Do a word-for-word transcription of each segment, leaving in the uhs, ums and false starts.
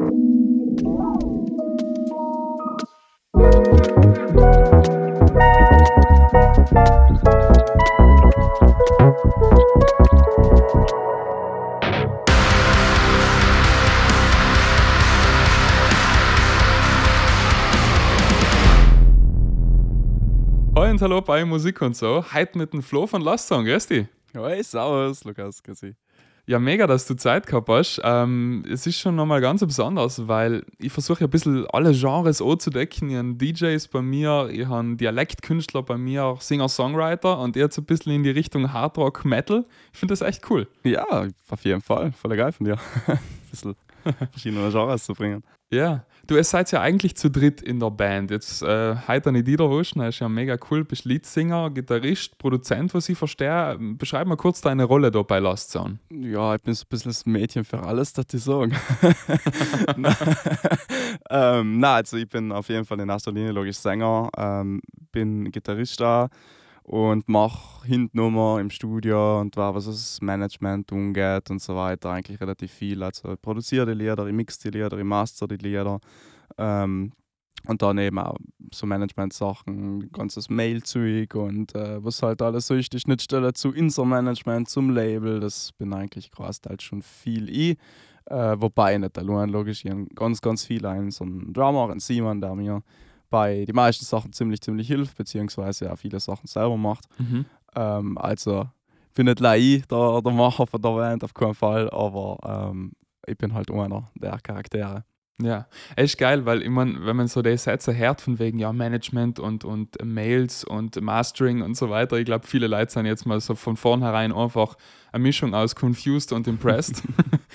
Hallo und hallo bei Musik und so. Heute mit dem Flo von Last Song. Grüß dich. Hey, servus, Lukas, grüß dich. Ja, mega, dass du Zeit gehabt hast. Ähm, es ist schon nochmal ganz besonders, weil ich versuche ein bisschen alle Genres anzudecken. Ich habe D Js bei mir, ich habe Dialektkünstler bei mir, Singer-Songwriter und jetzt ein bisschen in die Richtung Hardrock Metal. Ich finde das echt cool. Ja, auf jeden Fall. Voll geil von dir. Ein bisschen verschiedene Genres zu bringen. Ja, du, ihr seid ja eigentlich zu dritt in der Band. Jetzt äh, heute nicht Dieter Wuschner, ist ja mega cool. Bist Leadsinger, Gitarrist, Produzent, was ich verstehe. Beschreib mal kurz deine Rolle da bei Last Sound. Ja, ich bin so ein bisschen das Mädchen für alles, das ich sagen. ähm, Nein, also ich bin auf jeden Fall in erster Linie logisch Sänger, ähm, bin Gitarrist da und mache Hintnummer im Studio und war, was das Management angeht und so weiter, eigentlich relativ viel. Also ich produziere die Lieder, ich mixe die Lieder, ich master die Lieder. Ähm, und dann eben auch so Management-Sachen, ganzes Mail-Zeug und äh, was halt alles so ist, die Schnittstelle zu Inser-Management, zum Label, das bin eigentlich großteils schon viel ich. Äh, wobei nicht allein, logisch, ich habe ganz, ganz viel einen, so einen Drummer, einen Simon, der mir bei den meisten Sachen ziemlich, ziemlich hilft, beziehungsweise auch viele Sachen selber macht. Mhm. Ähm, also, ich bin nicht ich, der, der Macher von der Band, auf keinen Fall, aber ähm, ich bin halt einer der Charaktere. Ja, echt geil, weil ich mein, wenn man so die Sätze hört von wegen ja, Management und, und Mails und Mastering und so weiter, ich glaube, viele Leute sind jetzt mal so von vornherein einfach eine Mischung aus confused und impressed,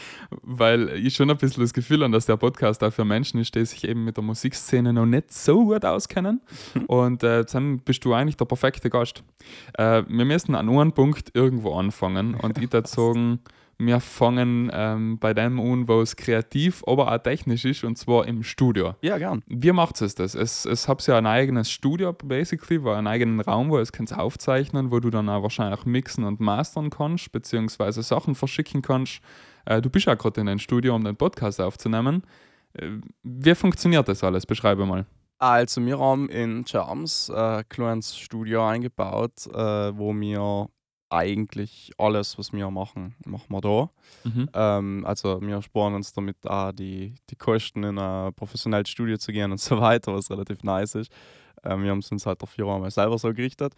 weil ich schon ein bisschen das Gefühl habe, dass der Podcast auch für Menschen ist, die sich eben mit der Musikszene noch nicht so gut auskennen und äh, dann bist du eigentlich der perfekte Gast. Äh, wir müssen an einem Punkt irgendwo anfangen und ich würde sagen, wir fangen ähm, bei dem an, wo es kreativ, aber auch technisch ist, und zwar im Studio. Ja, gern. Wie macht es das? Es, es habt ja ein eigenes Studio, basically, wo einen eigenen Raum, wo es kannst aufzeichnen, wo du dann auch wahrscheinlich mixen und mastern kannst, beziehungsweise Sachen verschicken kannst. Äh, du bist ja gerade in deinem Studio, um den Podcast aufzunehmen. Äh, wie funktioniert das alles? Beschreibe mal. Also, wir haben in Charms äh, ein kleines Studio eingebaut, äh, wo wir eigentlich alles, was wir machen, machen wir da. Mhm. Ähm, also wir sparen uns damit auch die, die Kosten, in ein professionelles Studio zu gehen und so weiter, was relativ nice ist. Ähm, wir haben es uns halt dafür einmal selber so gerichtet.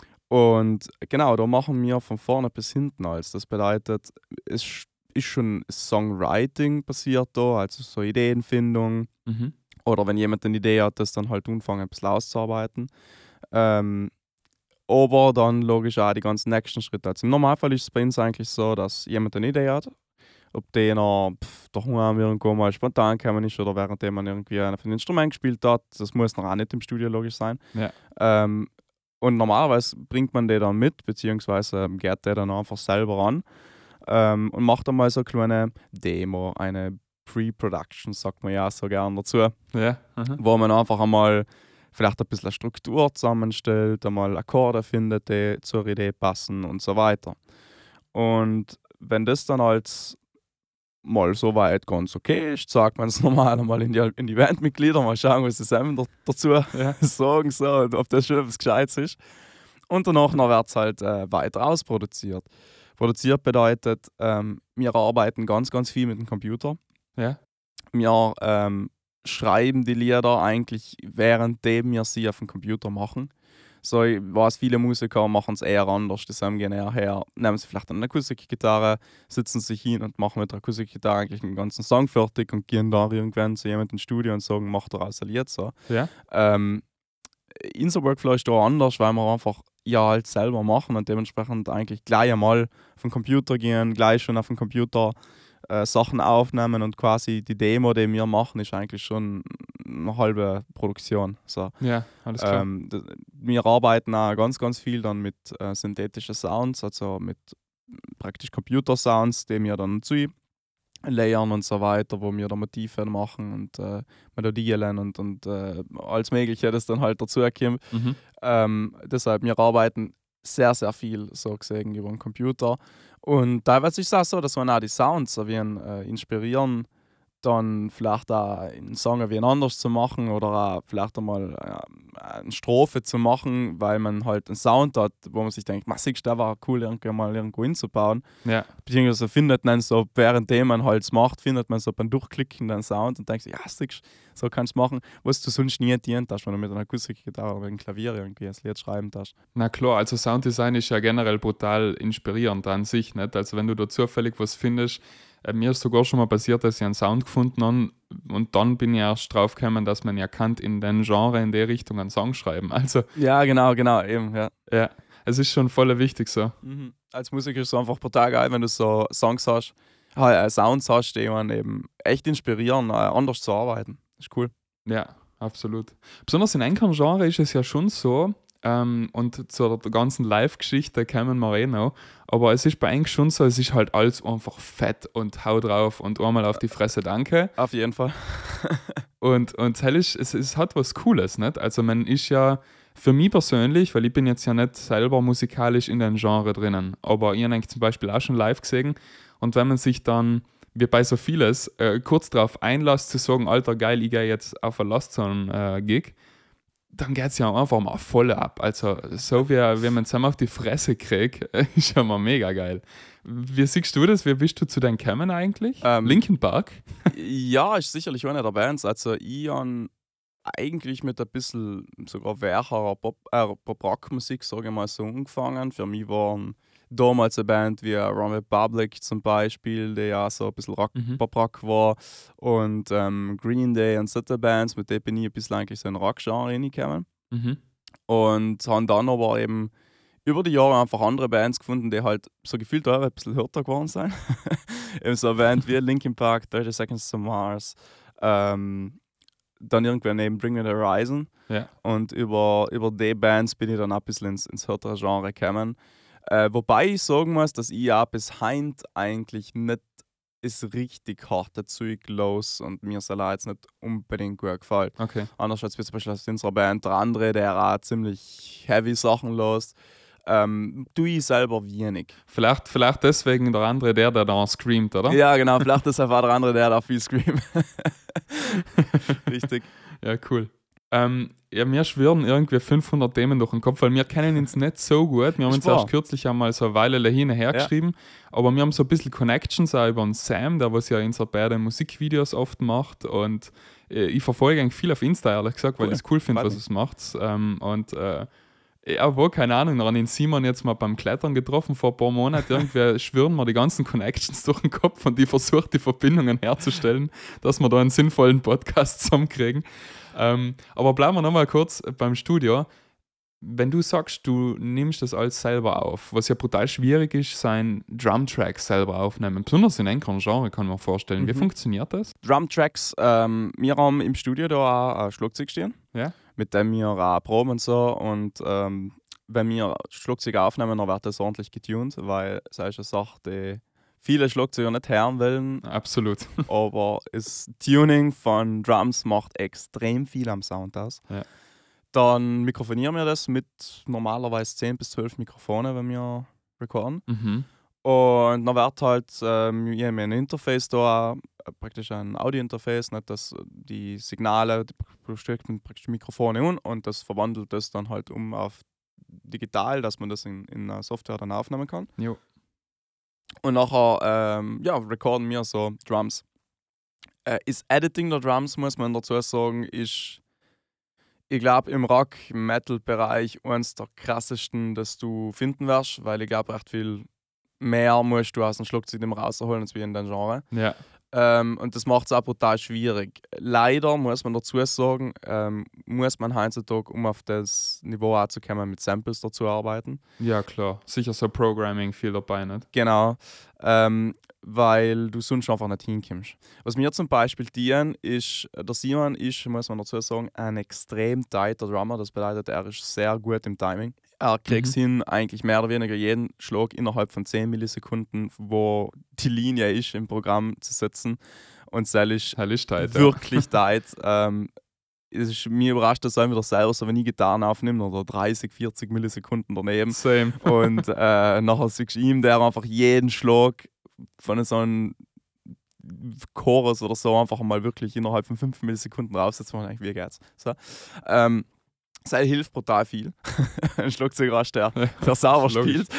Und genau, da machen wir von vorne bis hinten alles. Das bedeutet, es ist schon Songwriting passiert da, also so Ideenfindung. Mhm. Oder wenn jemand eine Idee hat, das dann halt anfangen, ein bisschen auszuarbeiten. Ähm, aber dann logisch auch die ganzen nächsten Schritte. Also im Normalfall ist es bei uns eigentlich so, dass jemand eine Idee hat, ob der daheim irgendwo mal spontan gekommen ist oder währenddem man irgendwie ein Instrument gespielt hat. Das muss noch auch nicht im Studio logisch sein. Ja. Ähm, und normalerweise bringt man den dann mit, beziehungsweise geht der dann einfach selber an ähm, und macht dann mal so eine kleine Demo, eine Pre-Production, sagt man ja so gerne dazu, Ja. Mhm. wo man einfach einmal vielleicht ein bisschen Struktur zusammenstellt, einmal Akkorde findet, die zur Idee passen und so weiter. Und wenn das dann als mal so weit ganz okay ist, sagt man es normal einmal in die, in die Bandmitglieder, mal schauen, was sie selber dazu Ja. sagen, so, und ob das schon etwas Gescheites ist. Und danach wird es halt äh, weiter ausproduziert. Produziert bedeutet, ähm, wir arbeiten ganz, ganz viel mit dem Computer. Ja. Wir ähm, schreiben die Lieder eigentlich, währenddem wir sie auf dem Computer machen. So, ich weiß, viele Musiker machen es eher anders. Die sagen gehen eher her, nehmen sie vielleicht eine Akustikgitarre, sitzen sich hin und machen mit der Akustikgitarre eigentlich einen ganzen Song fertig und gehen da irgendwann zu jemandem ins Studio und sagen, mach daraus ein Lied. So. Ja. Ähm, unser Workflow ist da anders, weil wir einfach ja halt selber machen und dementsprechend eigentlich gleich einmal auf den Computer gehen, gleich schon auf dem Computer äh, Sachen aufnehmen und quasi die Demo, die wir machen, ist eigentlich schon eine halbe Produktion. So. Ja, alles klar. Ähm, d- wir arbeiten auch ganz, ganz viel dann mit äh, synthetischen Sounds, also mit praktisch Computersounds, die wir dann zu layern und so weiter, wo wir da Motive machen und äh, Melodien und, und äh, alles Mögliche, das dann halt dazukommt. Mhm. Ähm, deshalb, wir arbeiten sehr, sehr viel so gesehen über den Computer. Und teilweise ist es auch so, dass man auch die Sounds so wie ein, äh, inspirieren dann vielleicht auch einen Song wie anders zu machen oder auch vielleicht einmal äh, eine Strophe zu machen, weil man halt einen Sound hat, wo man sich denkt, massig, der war cool, irgendwie mal irgendwo hinzubauen. Ja. Beziehungsweise findet man so, währenddem man halt es macht, findet man so beim Durchklicken den Sound und denkt sich, ja, siehst, so kannst du machen, was du sonst nie dient hast, wenn du mit einer Akustikgitarre oder einem Klavier irgendwie ein Lied schreiben hast. Na klar, also Sounddesign ist ja generell brutal inspirierend an sich, nicht? Also wenn du da zufällig was findest, äh, mir ist sogar schon mal passiert, dass ich einen Sound gefunden habe und dann bin ich erst drauf gekommen, dass man ja kann in den Genre in der Richtung einen Song schreiben. Also Ja, genau, genau, eben, ja. ja, es ist schon voll wichtig so. Mhm. Als Musiker ist es einfach brutal geil, wenn du so Songs hast, äh, Sounds hast, die einen eben echt inspirieren, äh, anders zu arbeiten. Ist cool. Ja, absolut. Besonders in einem Genre ist es ja schon so, ähm, und zur ganzen Live-Geschichte kommen wir eh noch, aber es ist bei eigentlich schon so, es ist halt alles einfach fett und hau drauf und einmal auf die Fresse, danke. Auf jeden Fall. Und, und hell ist, es, es hat was Cooles, nicht? Also man ist ja, für mich persönlich, weil ich bin jetzt ja nicht selber musikalisch in den Genre drinnen, aber ich habe eigentlich zum Beispiel auch schon live gesehen und wenn man sich dann, wie bei so vieles, äh, kurz darauf einlässt zu sagen, Alter, geil, ich gehe jetzt auf eine Lastzone-Gig, dann geht es ja einfach mal voll ab. Also so wie, wie man zusammen auf die Fresse kriegt, ist ja mal mega geil. Wie siehst du das? Wie bist du zu deinen Kämmen eigentlich? Ähm, Linkin Park? Ja, ist sicherlich eine der Bands. Also ich habe eigentlich mit ein bisschen sogar weicherer Pop, äh, Pop-Rock-Musik, sage ich mal, so angefangen. Für mich waren damals eine Band wie One Republic zum Beispiel, die ja so ein bisschen Rock, Mhm. Pop-Rock war. Und ähm, Green Day und solche Bands, mit denen bin ich ein bisschen eigentlich so in Rock-Genre reingekommen. Mhm. Und haben dann aber eben über die Jahre einfach andere Bands gefunden, die halt so gefühlt auch ein bisschen härter geworden sind. Eben so eine Band wie Linkin Park, thirty Seconds to Mars, ähm, dann irgendwann neben Bring Me the Horizon. Ja. Und über, über die Bands bin ich dann auch ein bisschen ins, ins härtere Genre gekommen. Äh, wobei ich sagen muss, dass ich auch bis heute eigentlich nicht ist richtig harte Zeug los und mir soll auch jetzt nicht unbedingt gut gefällt. Okay. Anders als wie zum Beispiel aus unserer Band der andere, der auch ziemlich heavy Sachen los. Ähm, tue ich selber wenig. Vielleicht, vielleicht deswegen der andere, der, der da screamt, oder? Ja, genau, vielleicht ist einfach der andere, der da viel screamt. Richtig. Ja, cool. Ähm, ja, mir schwirren irgendwie fünfhundert Themen durch den Kopf, weil wir kennen uns nicht so gut. Wir haben Ist uns wahr. erst kürzlich einmal so eine Weile hin und her Ja. geschrieben, aber wir haben so ein bisschen Connections auch über den Sam, der was ja unsere beiden Musikvideos oft macht und äh, ich verfolge eigentlich viel auf Insta, ehrlich gesagt, weil Cool. ich es cool finde, Freut was es macht. Ähm, und äh, ja, wo, keine Ahnung, dann den Simon jetzt mal beim Klettern getroffen vor ein paar Monaten. Irgendwie schwirren mir die ganzen Connections durch den Kopf und ich versuche die Verbindungen herzustellen, dass wir da einen sinnvollen Podcast zusammenkriegen. Ähm, aber bleiben wir nochmal kurz beim Studio. Wenn du sagst, du nimmst das alles selber auf, was ja brutal schwierig ist, sein Drumtrack selber aufnehmen, besonders in einem Genre, kann man vorstellen. Wie Mhm. funktioniert das? Drumtracks, ähm, wir haben im Studio da auch ein Schlagzeug stehen, Ja? mit dem wir auch proben und so. Und ähm, wenn wir Schlagzeug aufnehmen, dann wird das ordentlich getuned, weil es ist eine Sache, die viele Schlagzeuger nicht hören wollen. Absolut. Aber das Tuning von Drums macht extrem viel am Sound aus. Ja. Dann mikrofonieren wir das mit normalerweise zehn bis zwölf Mikrofonen, wenn wir recorden. Mhm. Und dann wird halt ähm, ich habe ein Interface da, äh, praktisch ein Audio-Interface, nicht, dass die Signale, die du steckst praktisch Mikrofone an und das verwandelt das dann halt um auf digital, dass man das in, in einer Software dann aufnehmen kann. Jo. Und nachher ähm, ja, recorden wir so Drums. Äh, das Editing der Drums, muss man dazu sagen, ist, ich glaube, im Rock-Metal-Bereich eines der krassesten, das du finden wirst, weil ich glaube, recht viel mehr musst du aus dem Schlagzeug immer rausholen als wie in deinem Genre. Ja. Ähm, und das macht es auch brutal schwierig. Leider muss man dazu sagen, ähm, muss man heutzutage, um auf das Niveau auch zu kommen, mit Samples dazu arbeiten. Ja, klar. Sicher so Programming viel dabei, nicht? Genau, ähm, weil du sonst einfach nicht hinkommst. Was mir zum Beispiel dienen ist, der Simon ist, muss man dazu sagen, ein extrem tighter Drummer. Das bedeutet, er ist sehr gut im Timing. Er kriegt es Mhm. hin, eigentlich mehr oder weniger jeden Schlag innerhalb von zehn Millisekunden, wo die Linie ist, im Programm zu setzen. Und das ist Hell ist tight, ja. wirklich tight. Ähm, es ist, mir überrascht das auch wieder selber, so wenn ich Gitarren aufnehme, oder dreißig, vierzig Millisekunden daneben. Same. Und äh, nachher siehst du ihm, der einfach jeden Schlag von so einem Chorus oder so einfach mal wirklich innerhalb von fünf Millisekunden raussetzen, und wie geht's. So. Ähm, Das hilft brutal viel. Ein Schlagzeuger hast, der, der sauber spielt.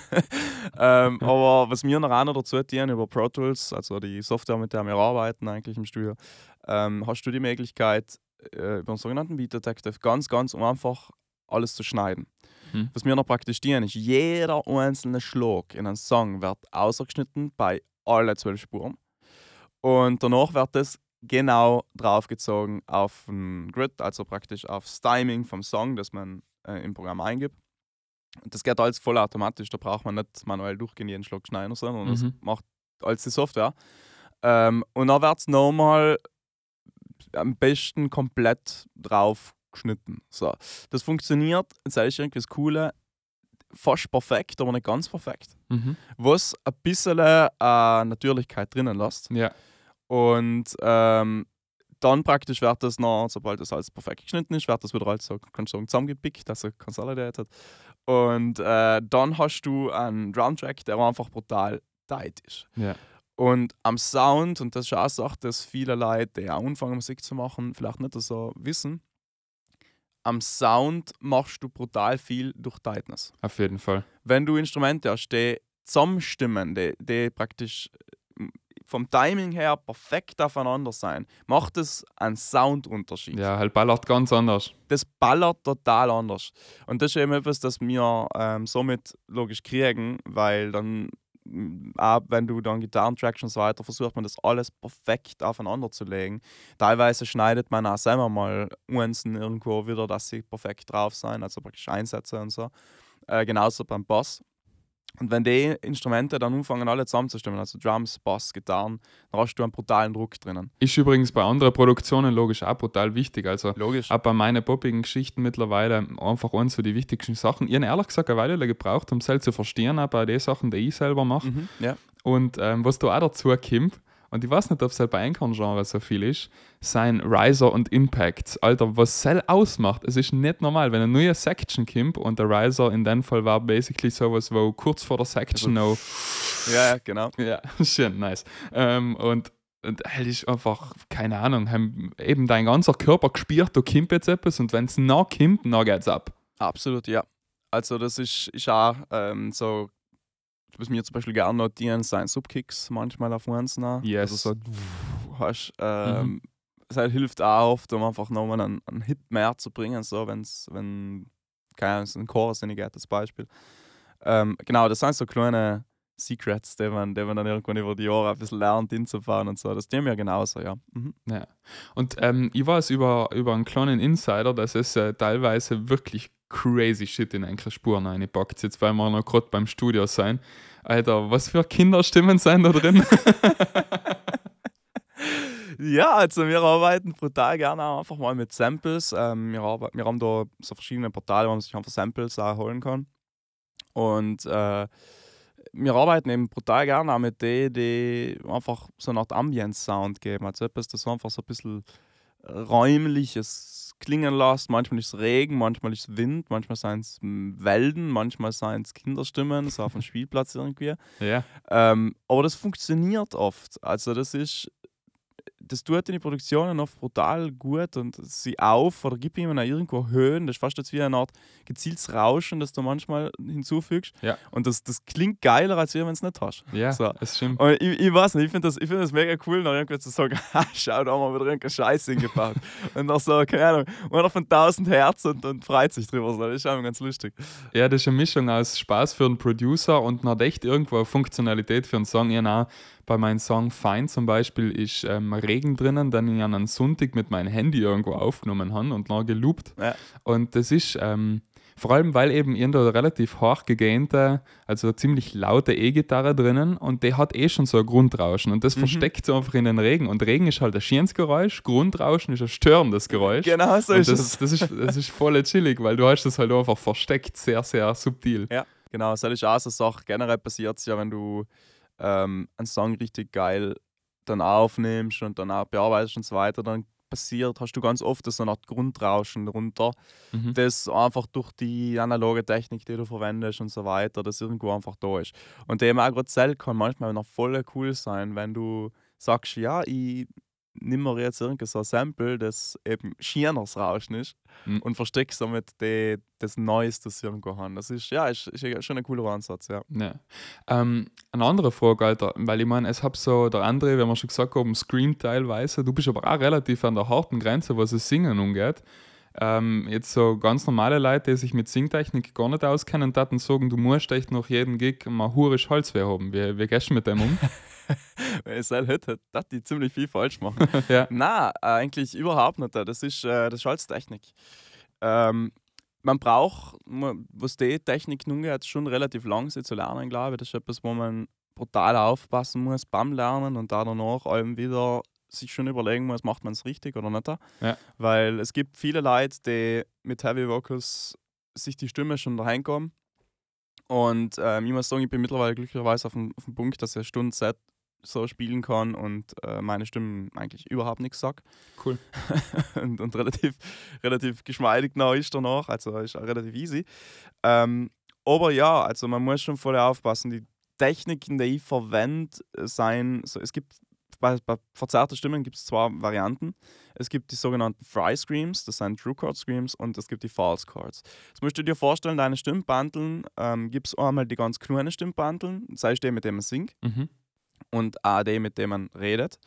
ähm, aber was wir noch auch noch dazu tun, über Pro Tools, also die Software, mit der wir arbeiten eigentlich im Studio, ähm, hast du die Möglichkeit, äh, über einen sogenannten Beat Detective ganz, ganz einfach alles zu schneiden. Hm. Was wir noch praktisch tun, ist, jeder einzelne Schlag in einem Song wird ausgeschnitten bei allen zwölf Spuren. Und danach wird das genau draufgezogen auf ein Grid, also praktisch aufs Timing vom Song, das man äh, im Programm eingibt. Und das geht alles vollautomatisch, da braucht man nicht manuell durchgehen, jeden Schlag schneiden, sondern mhm. das macht alles die Software. Ähm, und dann wird es nochmal am besten komplett drauf geschnitten. So. Das funktioniert, jetzt ist irgendwie das Coole, fast perfekt, aber nicht ganz perfekt. Mhm. Was ein bisschen äh, Natürlichkeit drinnen lässt. Ja. Und ähm, dann praktisch wird das noch, sobald das alles perfekt geschnitten ist, wird das wieder alles so, kannst du sagen, zusammengepickt, also consolidated hat. Und äh, dann hast du einen Drumtrack, der einfach brutal tight ist. Ja. Und am Sound, und das ist auch eine Sache, dass viele Leute, die auch anfangen Musik zu machen, vielleicht nicht so wissen, am Sound machst du brutal viel durch Tightness. Auf jeden Fall. Wenn du Instrumente hast, die zusammenstimmen, die, die praktisch vom Timing her perfekt aufeinander sein, macht es einen Soundunterschied. Ja, halt ballert ganz anders. Das ballert total anders. Und das ist eben etwas, das wir ähm, somit logisch kriegen, weil dann, auch wenn du dann Gitarrentracks und so weiter, versucht man das alles perfekt aufeinander zu legen. Teilweise schneidet man auch selber mal Nuancen irgendwo wieder, dass sie perfekt drauf sein, also praktisch Einsätze und so. Äh, genauso beim Bass. Und wenn die Instrumente dann anfangen, alle zusammenzustimmen, also Drums, Bass, Gitarren, dann hast du einen brutalen Druck drinnen. Ist übrigens bei anderen Produktionen logisch auch brutal wichtig. Also logisch. Auch bei meinen poppigen Geschichten mittlerweile einfach eins von die wichtigsten Sachen. Ich habe ehrlich gesagt eine Weile gebraucht, um selbst zu verstehen, auch bei den Sachen, die ich selber mache. Mhm, ja. Und ähm, was da auch dazu kommt, und ich weiß nicht, ob es halt bei Einkorn-Genre so viel ist, sein Riser und Impacts. Alter, was Cell ausmacht, es ist nicht normal, wenn eine neue Section kommt und der Riser in dem Fall war basically sowas, wo kurz vor der Section also, noch. Ja, ja, genau. Ja, schön, nice. Ähm, und und halt ist einfach, keine Ahnung, haben eben dein ganzer Körper gespürt, da kommt jetzt etwas und wenn es noch kommt, dann geht's ab. Absolut, ja. Also, das ist, ist auch ähm, so. Was mir zum Beispiel gerne notieren, sind Subkicks manchmal auf uns. Yes. Also so, hast, ähm, mhm. Es halt hilft auch oft, um einfach nochmal einen, einen Hit mehr zu bringen, so wenn's, wenn keine Ahnung, ein Chorus in geht, das Beispiel. Ähm, genau, das sind so kleine Secrets, die man, die man dann irgendwann über die Jahre ein bisschen lernt, hinzufahren und so. Das tun wir genauso, ja. Mhm. Ja. Und ähm, ich weiß über, über einen kleinen Insider, dass es äh, teilweise wirklich crazy shit in eine Spuren reinpackt. Jetzt, weil wir noch gerade beim Studio sein. Alter, was für Kinderstimmen sind da drin? Ja, also wir arbeiten brutal gerne auch einfach mal mit Samples. Ähm, wir, arbeiten, wir haben da so verschiedene Portale, wo man sich einfach Samples auch holen kann. Und äh, wir arbeiten eben brutal gerne auch mit denen, die einfach so eine Art Ambience-Sound geben. Also etwas, das einfach so ein bisschen räumliches klingen lässt. Manchmal ist es Regen, manchmal ist es Wind, manchmal sind es Wälden, manchmal sind es Kinderstimmen, so auf dem Spielplatz irgendwie. Ja. Ähm, aber das funktioniert oft. Also das ist, das tut in den Produktionen oft brutal gut und sie auf oder gibt ihm irgendwo Höhen. Das ist fast jetzt wie eine Art gezieltes Rauschen, das du manchmal hinzufügst. Ja. Und das, das klingt geiler, als wenn du es nicht hast. Ja, so. das stimmt. Und ich, ich weiß nicht, ich finde das, find das mega cool, noch irgendwie zu sagen, schau, da haben wir wieder irgendeine Scheiße hingebaut. Und noch so, keine Ahnung, einer von tausend Hertz und, und freut sich drüber. So. Das ist auch ganz lustig. Ja, das ist eine Mischung aus Spaß für einen Producer und noch echt irgendwo eine Funktionalität für einen Song. Ja, na, bei meinem Song Fine zum Beispiel ist ähm, Regen drinnen, den ich an einem Sonntag mit meinem Handy irgendwo aufgenommen habe und noch geloopt. Ja. Und das ist ähm, vor allem, weil eben in der relativ hoch gegainte, also ziemlich laute E-Gitarre drinnen und die hat eh schon so ein Grundrauschen und das mhm. versteckt so einfach in den Regen. Und Regen ist halt ein schönes Geräusch, Grundrauschen ist ein störendes Geräusch. Genau so und ist das, es. Das ist, das ist voll chillig, weil du hast das halt einfach versteckt, sehr, sehr subtil. Ja, genau. Das ist auch so eine Sache. Generell passiert es ja, wenn du ähm, einen Song richtig geil dann aufnimmst und dann auch bearbeitest und so weiter, dann passiert, hast du ganz oft so eine Art Grundrauschen runter, mhm. das einfach durch die analoge Technik, die du verwendest und so weiter, das irgendwo einfach da ist. Und der auch gerade selbst kann manchmal noch voll cool sein, wenn du sagst, ja, ich nehme mir jetzt irgendein so ein Sample, das eben schieneres Rauschen ist Mhm. und verstecke somit die, das Neues, das sie irgendwo haben. Das ist, ja, ist, ist schon ein cooler Ansatz, ja. Ja. Ähm, eine andere Frage, Alter, weil ich meine, es hat so der andere, wenn man schon gesagt haben, Scream teilweise, du bist aber auch relativ an der harten Grenze, was das Singen angeht. Ähm, jetzt so ganz normale Leute, die sich mit Singtechnik gar nicht auskennen, taten sagen, du musst echt nach jedem Gig mal hurisch Holzwehr haben. Wie, wie gehst du mit dem um? Wenn ich es hätte, dass die ziemlich viel falsch machen. Ja. Nein, eigentlich überhaupt nicht. Das ist, äh, das ist Schalttechnik. Ähm, man braucht, man- was die Technik nun geht, schon relativ lang sie zu lernen, glaube ich. Das ist etwas, wo man brutal aufpassen muss beim Lernen und da danach allem wieder sich schon überlegen muss, macht man es richtig oder nicht. Ja. Weil es gibt viele Leute, die mit Heavy Vocals sich die Stimme schon daheim kommen. Und ähm, ich muss sagen, ich bin mittlerweile glücklicherweise auf dem, auf dem Punkt, dass ich eine Stunde Set so spielen kann und äh, meine Stimme eigentlich überhaupt nichts sagt. Cool. und und relativ, relativ geschmeidig noch ist danach, also ist auch relativ easy. Ähm, aber ja, also man muss schon voll aufpassen. Die Techniken, die ich verwende, sein, so, es gibt bei, bei verzerrten Stimmen gibt es zwei Varianten. Es gibt die sogenannten Fry Screams, das sind True Chord Screams, und es gibt die False Chords. Jetzt musst du dir vorstellen, deine Stimmbandeln ähm, gibt es einmal die ganz kleinen Stimmbandeln, sei es die, mit dem man singt, Mhm. und auch die, mit dem man redet.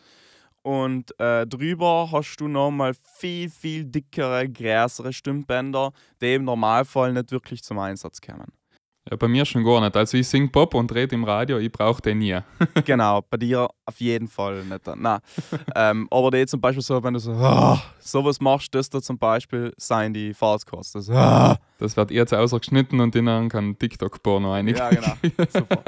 Und äh, drüber hast du nochmal viel, viel dickere, größere Stimmbänder, die im Normalfall nicht wirklich zum Einsatz kommen. Ja, bei mir schon gar nicht. Also ich sing Pop und rede im Radio, ich brauche den nie. Genau, bei dir auf jeden Fall nicht. Nein. ähm, aber die zum Beispiel so, wenn du so ah, sowas machst, das da zum Beispiel, seien die False Chords. Das, ah. Das wird jetzt ausgeschnitten und dann kann TikTok-Porno einig. Ja, genau. Super.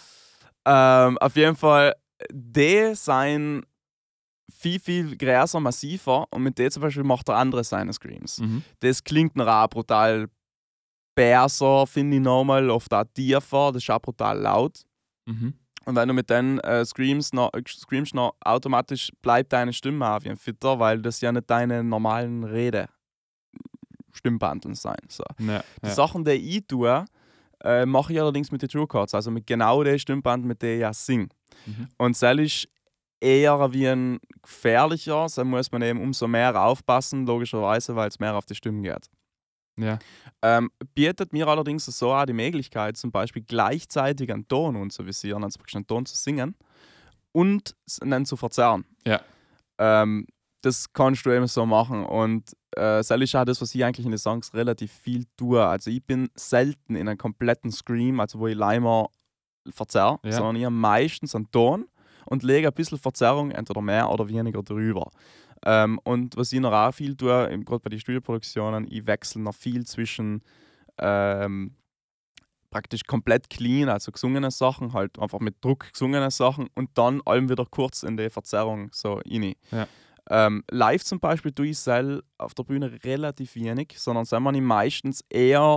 ähm, auf jeden Fall, die seien viel, viel größer, massiver, und mit denen zum Beispiel macht er andere seine Screams. Mhm. Das klingt noch auch brutal besser, finde ich nochmal, oft auch tiefer, das ist auch brutal laut. Mhm. Und wenn du mit den äh, Screams noch, äh, screamst, noch automatisch bleibt deine Stimme auch wie ein Fitter, weil das ja nicht deine normalen Rede Stimmbandeln sein. So. Ja, Die ja. Sachen, die ich tue, äh, mache ich allerdings mit den True Chords, also mit genau den Stimmband, mit denen ich auch singe. Mhm. Und das ist eher wie ein gefährlicher, da muss man eben umso mehr aufpassen, logischerweise, weil es mehr auf die Stimmen geht. Ja. Ähm, bietet mir allerdings so auch die Möglichkeit, zum Beispiel gleichzeitig einen Ton anzuvisieren, also praktisch einen Ton zu singen und einen zu verzerren. Ja. Ähm, das kannst du eben so machen, und äh, das ist auch das, was ich eigentlich in den Songs relativ viel tue. Also ich bin selten in einem kompletten Scream, also wo ich Leimer verzerre, Ja. sondern ich habe meistens einen Ton und lege ein bisschen Verzerrung, entweder mehr oder weniger, drüber. Ähm, und was ich noch auch viel tue, gerade bei den Studioproduktionen, ich wechsle noch viel zwischen ähm, praktisch komplett clean, also gesungene Sachen, halt einfach mit Druck gesungene Sachen, und dann allem wieder kurz in die Verzerrung so rein. Ja. Ähm, live zum Beispiel tue ich sel auf der Bühne relativ wenig, sondern sind wir meistens eher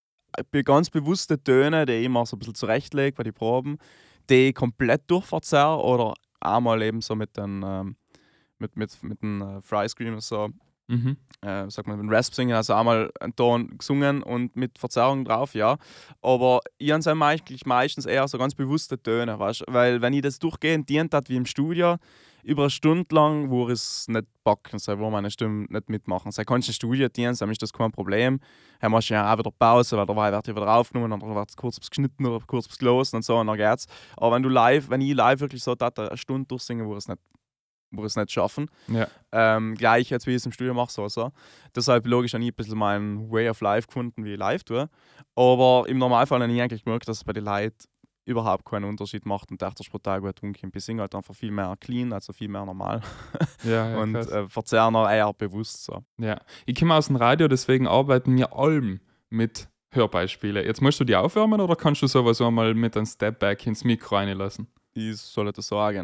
ganz bewusste Töne, die ich immer so ein bisschen zurechtlege bei den Proben, die ich komplett durchverzerre oder einmal eben so mit den ähm, mit, mit, mit den äh, Fry Screamers so, Mhm. äh, sag mal, mit dem Rasp singen, also einmal einen Ton gesungen und mit Verzerrung drauf, ja. Aber ich habe eigentlich meistens eher so ganz bewusste Töne, weißt? Weil wenn ich das durchgehend dient hat wie im Studio, über eine Stunde lang, wo ich es nicht packen soll, wo meine Stimme nicht mitmachen soll. Kannst du im Studio dienen, dann ist das kein Problem. Dann machst du ja auch wieder Pause, weil dabei wird ja wieder aufgenommen, dann wird es kurz geschnitten oder kurz gelesen und so, und dann geht's. Aber wenn du live, wenn ich live wirklich so tat, eine Stunde durchsingen, wo ich es nicht wo es nicht schaffen. Ja. Ähm, gleich jetzt, wie ich es im Studio mache, so, so. Deshalb logisch habe ich ein bisschen meinen Way of Life gefunden, wie ich live tue. Aber im Normalfall habe ich eigentlich gemerkt, dass es bei den Leuten überhaupt keinen Unterschied macht, und dachte, das brutal gut umgehen. Ich singe halt einfach viel mehr clean, also viel mehr normal. Ja, ja, und krass. äh, verzerren auch eher bewusst so. Ja. Ich komme aus dem Radio, deswegen arbeiten wir allem mit Hörbeispielen. Jetzt musst du die aufwärmen oder kannst du sowas einmal mit einem Step-Back ins Mikro reinlassen? Ich soll das sagen.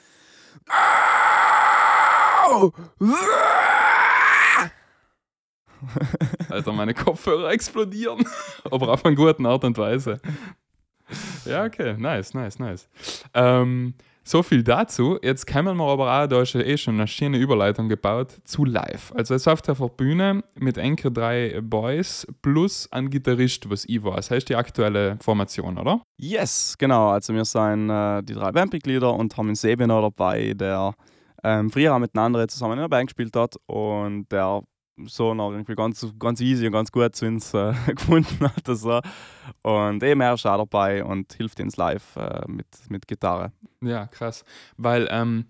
Alter, meine Kopfhörer explodieren. Aber auf eine gute Art und Weise. Ja, okay. Nice, nice, nice. Ähm, So viel dazu. Jetzt kommen wir aber auch, da ist ja eh schon eine schöne Überleitung gebaut, zu live. Also es auf der Bühne mit enke drei Boys plus ein Gitarrist, was ich war. Das heißt die aktuelle Formation, oder? Yes, genau. Also wir sind äh, die drei Bandmitglieder und haben einen Sebiner dabei, der ähm, früher auch mit einem anderen zusammen in einer Band gespielt hat und der so noch irgendwie ganz, ganz easy und ganz gut zu uns äh, gefunden hat. Also. Und eben er ist auch dabei und hilft uns live äh, mit, mit Gitarre. Ja, krass. Weil ähm,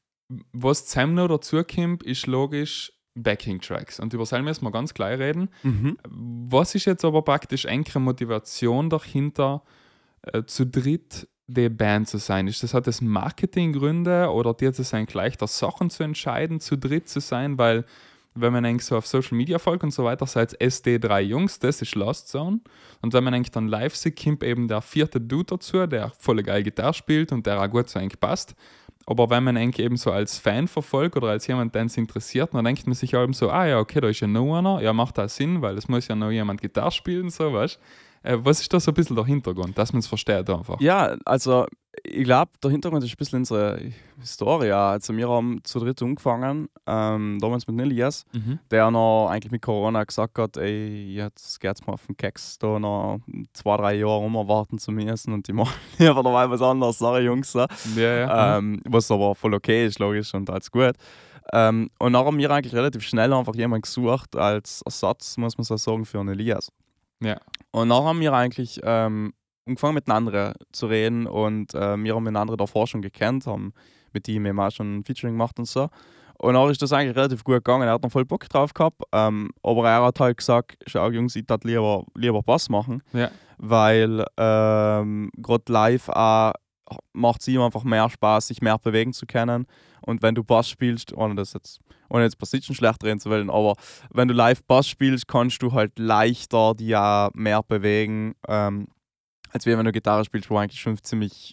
was zusammen noch dazu kommt, ist logisch Backing-Tracks. Und über das müssen wir ganz gleich reden. Mhm. Was ist jetzt aber praktisch eine Motivation dahinter, äh, zu dritt die Band zu sein? Ist das, hat das Marketinggründe oder dir zu sein, gleich der Sachen zu entscheiden, zu dritt zu sein? Weil wenn man eigentlich so auf Social Media folgt und so weiter, seid S D drei Jungs, das ist Lost Zone. Und wenn man eigentlich dann live sieht, kommt eben der vierte Dude dazu, der voll geil Gitarre spielt und der auch gut so eigentlich passt. Aber wenn man eigentlich eben so als Fan verfolgt oder als jemand, der es interessiert, dann denkt man sich auch eben so, ah ja, okay, da ist ja noch einer, ja, macht das Sinn, weil es muss ja noch jemand Gitarre spielen, so, weißt du. Äh, was ist da so ein bisschen der Hintergrund, dass man es versteht einfach? Ja, also ich glaube, der Hintergrund ist ein bisschen unsere Historie. Also wir haben zu dritt angefangen, ähm, damals mit Elias, Mhm. der noch eigentlich mit Corona gesagt hat, ey, jetzt geht's mal auf den Keks, da noch zwei, drei Jahre umwarten zu müssen und die machen lieber dabei was anderes, sorry Jungs. So. Ja, ja. Ähm, was aber voll okay ist, logisch und alles gut. Ähm, und dann haben wir eigentlich relativ schnell einfach jemanden gesucht als Ersatz, muss man so sagen, für einen Elias. Ja. Und dann haben wir eigentlich ähm, angefangen miteinander zu reden und äh, wir haben miteinander davor schon gekannt, haben mit ihm eben auch schon ein Featuring gemacht und so. Und dann ist das eigentlich relativ gut gegangen, er hat noch voll Bock drauf gehabt, ähm, aber er hat halt gesagt, schau Jungs, ich darf lieber, lieber Bass machen, Ja. weil ähm, gerade live auch macht es ihm einfach mehr Spaß, sich mehr bewegen zu können. Und wenn du Bass spielst, ohne das jetzt, ohne jetzt Position schlecht reden zu wollen, aber wenn du live Bass spielst, kannst du halt leichter die auch mehr bewegen, ähm, als wenn du Gitarre spielst, wo eigentlich schon ziemlich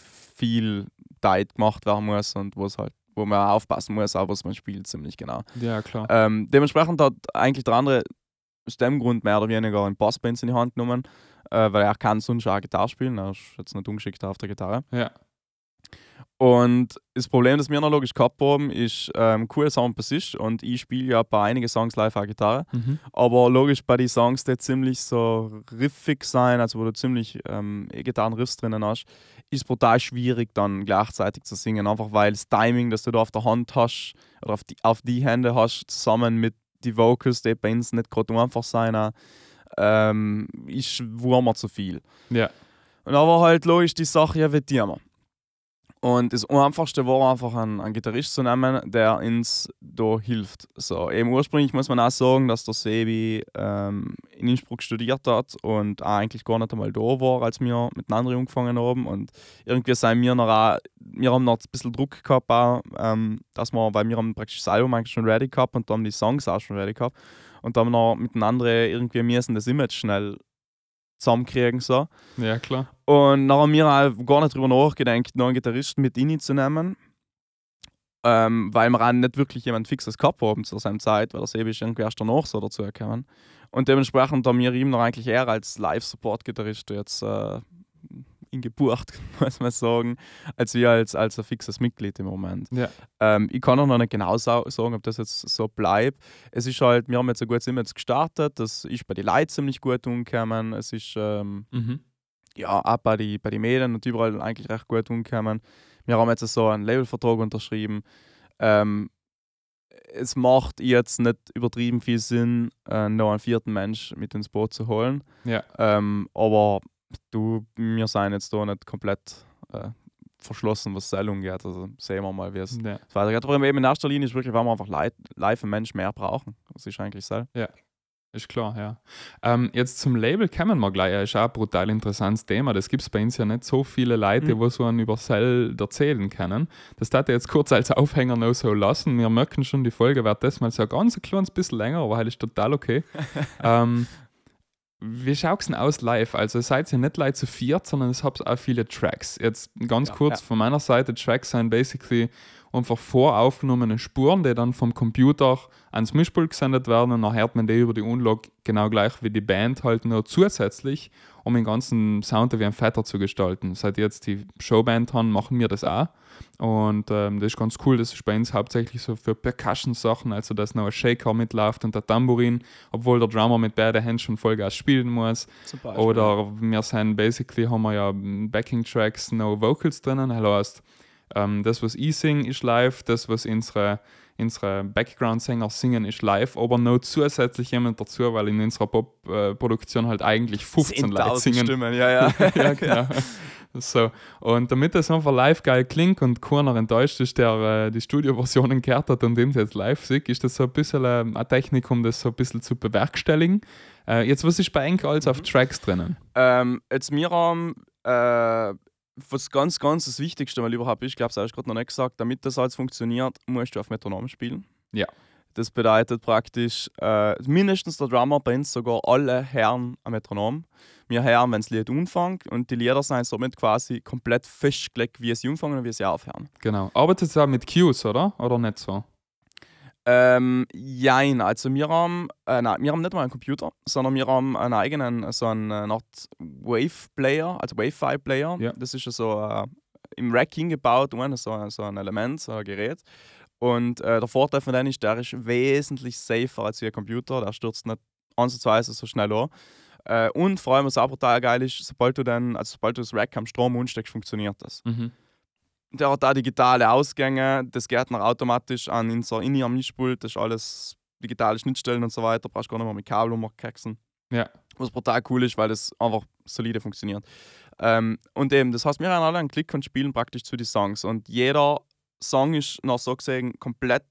viel Zeit gemacht werden muss und wo es halt, wo man auch aufpassen muss, auch was man spielt, ziemlich genau. Ja, klar. Ähm, dementsprechend hat eigentlich der andere Stemmgrund mehr oder weniger einen Bassbands in die Hand genommen, äh, weil er kann sonst auch Gitarre spielen, er ist jetzt nicht ungeschickt auf der Gitarre. Ja. Und das Problem, das wir noch logisch gehabt haben, ist, ähm, cool Sound Bassist und ich spiele ja bei einigen Songs live auch Gitarre. Mhm. Aber logisch bei den Songs, die ziemlich so riffig sein, also wo du ziemlich ähm, E-Gitarren-Riffs drinnen hast, ist brutal schwierig dann gleichzeitig zu singen. Einfach weil das Timing, das du da auf der Hand hast oder auf die, auf die Hände hast, zusammen mit den Vocals, die bei uns nicht gerade einfach sein, ähm, ist wurmer zu viel. Ja. Und aber halt logisch die Sache, ja, wie die wir. Und das Einfachste war einfach, einen, einen Gitarrist zu nehmen, der uns da hilft. So, eben ursprünglich muss man auch sagen, dass der Sebi ähm, in Innsbruck studiert hat und auch eigentlich gar nicht einmal da war, als wir miteinander angefangen haben. Und irgendwie sind wir noch auch, wir haben noch ein bisschen Druck gehabt, auch, ähm, dass wir, weil wir haben praktisch das Album eigentlich schon ready gehabt und dann die Songs auch schon ready gehabt. Und dann haben wir noch miteinander irgendwie müssen das Image schnell zusammenkriegen. So. Ja, klar. Und dann haben wir auch gar nicht drüber nachgedacht, noch einen Gitarristen mit reinzunehmen. Ähm, weil wir auch nicht wirklich jemand Fixes gehabt haben zu seiner Zeit, weil der Sebi ist irgendwie erst danach so dazu gekommen. Und dementsprechend haben wir ihm noch eigentlich eher als Live-Support-Gitarrist jetzt äh, ihn gebucht, muss man sagen, als wir als, als ein fixes Mitglied im Moment. Ja. Ähm, ich kann auch noch nicht genau sa- sagen, ob das jetzt so bleibt. Es ist halt, wir haben jetzt ein gutes Image gestartet, das ist bei den Leuten ziemlich gut umgekommen. Es ist ähm, Mhm. ja, auch bei den bei die Medien und überall eigentlich recht gut umgekommen. Wir haben jetzt so einen Labelvertrag unterschrieben. Ähm, es macht jetzt nicht übertrieben viel Sinn, äh, noch einen vierten Mensch mit ins Boot zu holen. Ja. Ähm, aber du, wir sind jetzt da nicht komplett äh, verschlossen, was Sendung geht. Also sehen wir mal, wie es Ja. weitergeht. Aber eben in erster Linie ist wirklich, weil wir einfach live, live einen Mensch mehr brauchen. Das ist eigentlich so. Ist klar, ja. Ähm, jetzt zum Label kommen wir gleich. Ja, ist auch ein brutal interessantes Thema. Das gibt es bei uns ja nicht so viele Leute, Mhm. die so einen über Cell erzählen können. Das darf ich jetzt kurz als Aufhänger noch so lassen. Wir merken schon, die Folge wird das mal so ein ganz kleines bisschen länger, aber halt ist total okay. ähm, wie schaut es denn aus live? Also seid ihr nicht live zu viert, sondern es habt auch viele Tracks. Jetzt ganz Ja, kurz ja. von meiner Seite, Tracks sind basically einfach voraufgenommene Spuren, die dann vom Computer ans Mischpult gesendet werden und dann hört man die über die Unlog genau gleich wie die Band halt nur zusätzlich, um den ganzen Sound wie ein Fetter zu gestalten. Seit jetzt die Showband haben, machen wir das auch. Und ähm, das ist ganz cool, das ist bei uns hauptsächlich so für Percussion-Sachen, also dass noch ein Shaker mitläuft und der Tambourin, obwohl der Drummer mit beiden Händen schon Vollgas spielen muss. Oder wir sind basically, haben wir ja Backing-Tracks, no Vocals drinnen, das heißt, ähm, das was ich singe ist live, das was unsere, unsere Background-Sänger singen ist live, aber noch zusätzlich jemand dazu, weil in unserer Pop-Produktion halt eigentlich fünfzehn Leute singen. Stimmen, ja, ja. Ja, genau. So. Und damit das einfach live geil klingt und keiner enttäuscht ist, der äh, die Studioversionen gehört hat und den jetzt live sieht, ist das so ein bisschen äh, eine Technik, um das so ein bisschen zu bewerkstelligen. Äh, jetzt, was ist bei Enk alles auf Tracks drinnen? Ähm, jetzt wir haben, äh, was ganz, ganz das Wichtigste mal überhaupt ist, ich glaube, das habe ich gerade noch nicht gesagt, damit das alles funktioniert, musst du auf Metronom spielen. Ja. Das bedeutet praktisch, äh, mindestens der Drummer bei uns sogar alle hören am Metronom. Wir hören, wenn das Lied anfängt und die Lieder sind somit quasi komplett festgelegt, wie sie anfangen und wie sie aufhören. Genau. Arbeitet ihr auch mit Cues, oder? Oder nicht so? Ähm, jein, also wir haben, äh, nein, wir haben nicht mal einen Computer, sondern wir haben einen eigenen, so einen, eine Art Wave-Player, also Wave-File-Player. Ja. Das ist so äh, im Rack hingebaut, so, so ein Element, so ein Gerät. Und äh, der Vorteil von denen ist, der ist wesentlich safer als wie ein Computer, der stürzt nicht ansatzweise so schnell an. Äh, und vor allem, was auch total geil ist, sobald du, dann, also sobald du das Rack am Strom ansteckst, funktioniert das. Mhm. Der hat auch digitale Ausgänge, das geht dann automatisch an unser In-Ear-Mischpult, das ist alles digitale Schnittstellen und so weiter, brauchst gar nicht mehr mit Kabel umkexen. Ja. Was brutal cool ist, weil das einfach solide funktioniert. Ähm, und eben, das heißt, wir haben alle einen Klick und spielen praktisch zu den Songs. Und jeder Song ist noch so gesehen komplett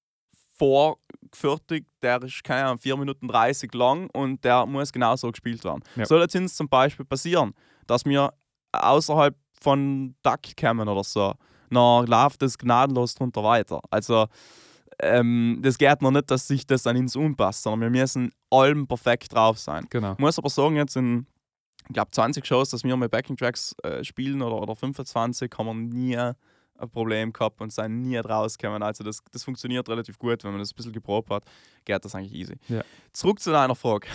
vorgefertigt, der ist keine Ahnung, vier Minuten dreißig lang und der muss genau so gespielt werden. Ja. Soll jetzt uns zum Beispiel passieren, dass wir außerhalb von Takt kommen oder so, dann läuft das gnadenlos drunter weiter. Also ähm, das geht noch nicht, dass sich das an uns anpasst, sondern wir müssen allem perfekt drauf sein. Genau. Ich muss aber sagen, jetzt in ich glaube zwanzig Shows, dass wir mit Backing Tracks äh, spielen oder, oder fünfundzwanzig, haben wir nie ein Problem gehabt und sind nie rausgekommen. Also das, das funktioniert relativ gut, wenn man das ein bisschen geprobt hat, geht das eigentlich easy. Ja. Zurück zu deiner Frage.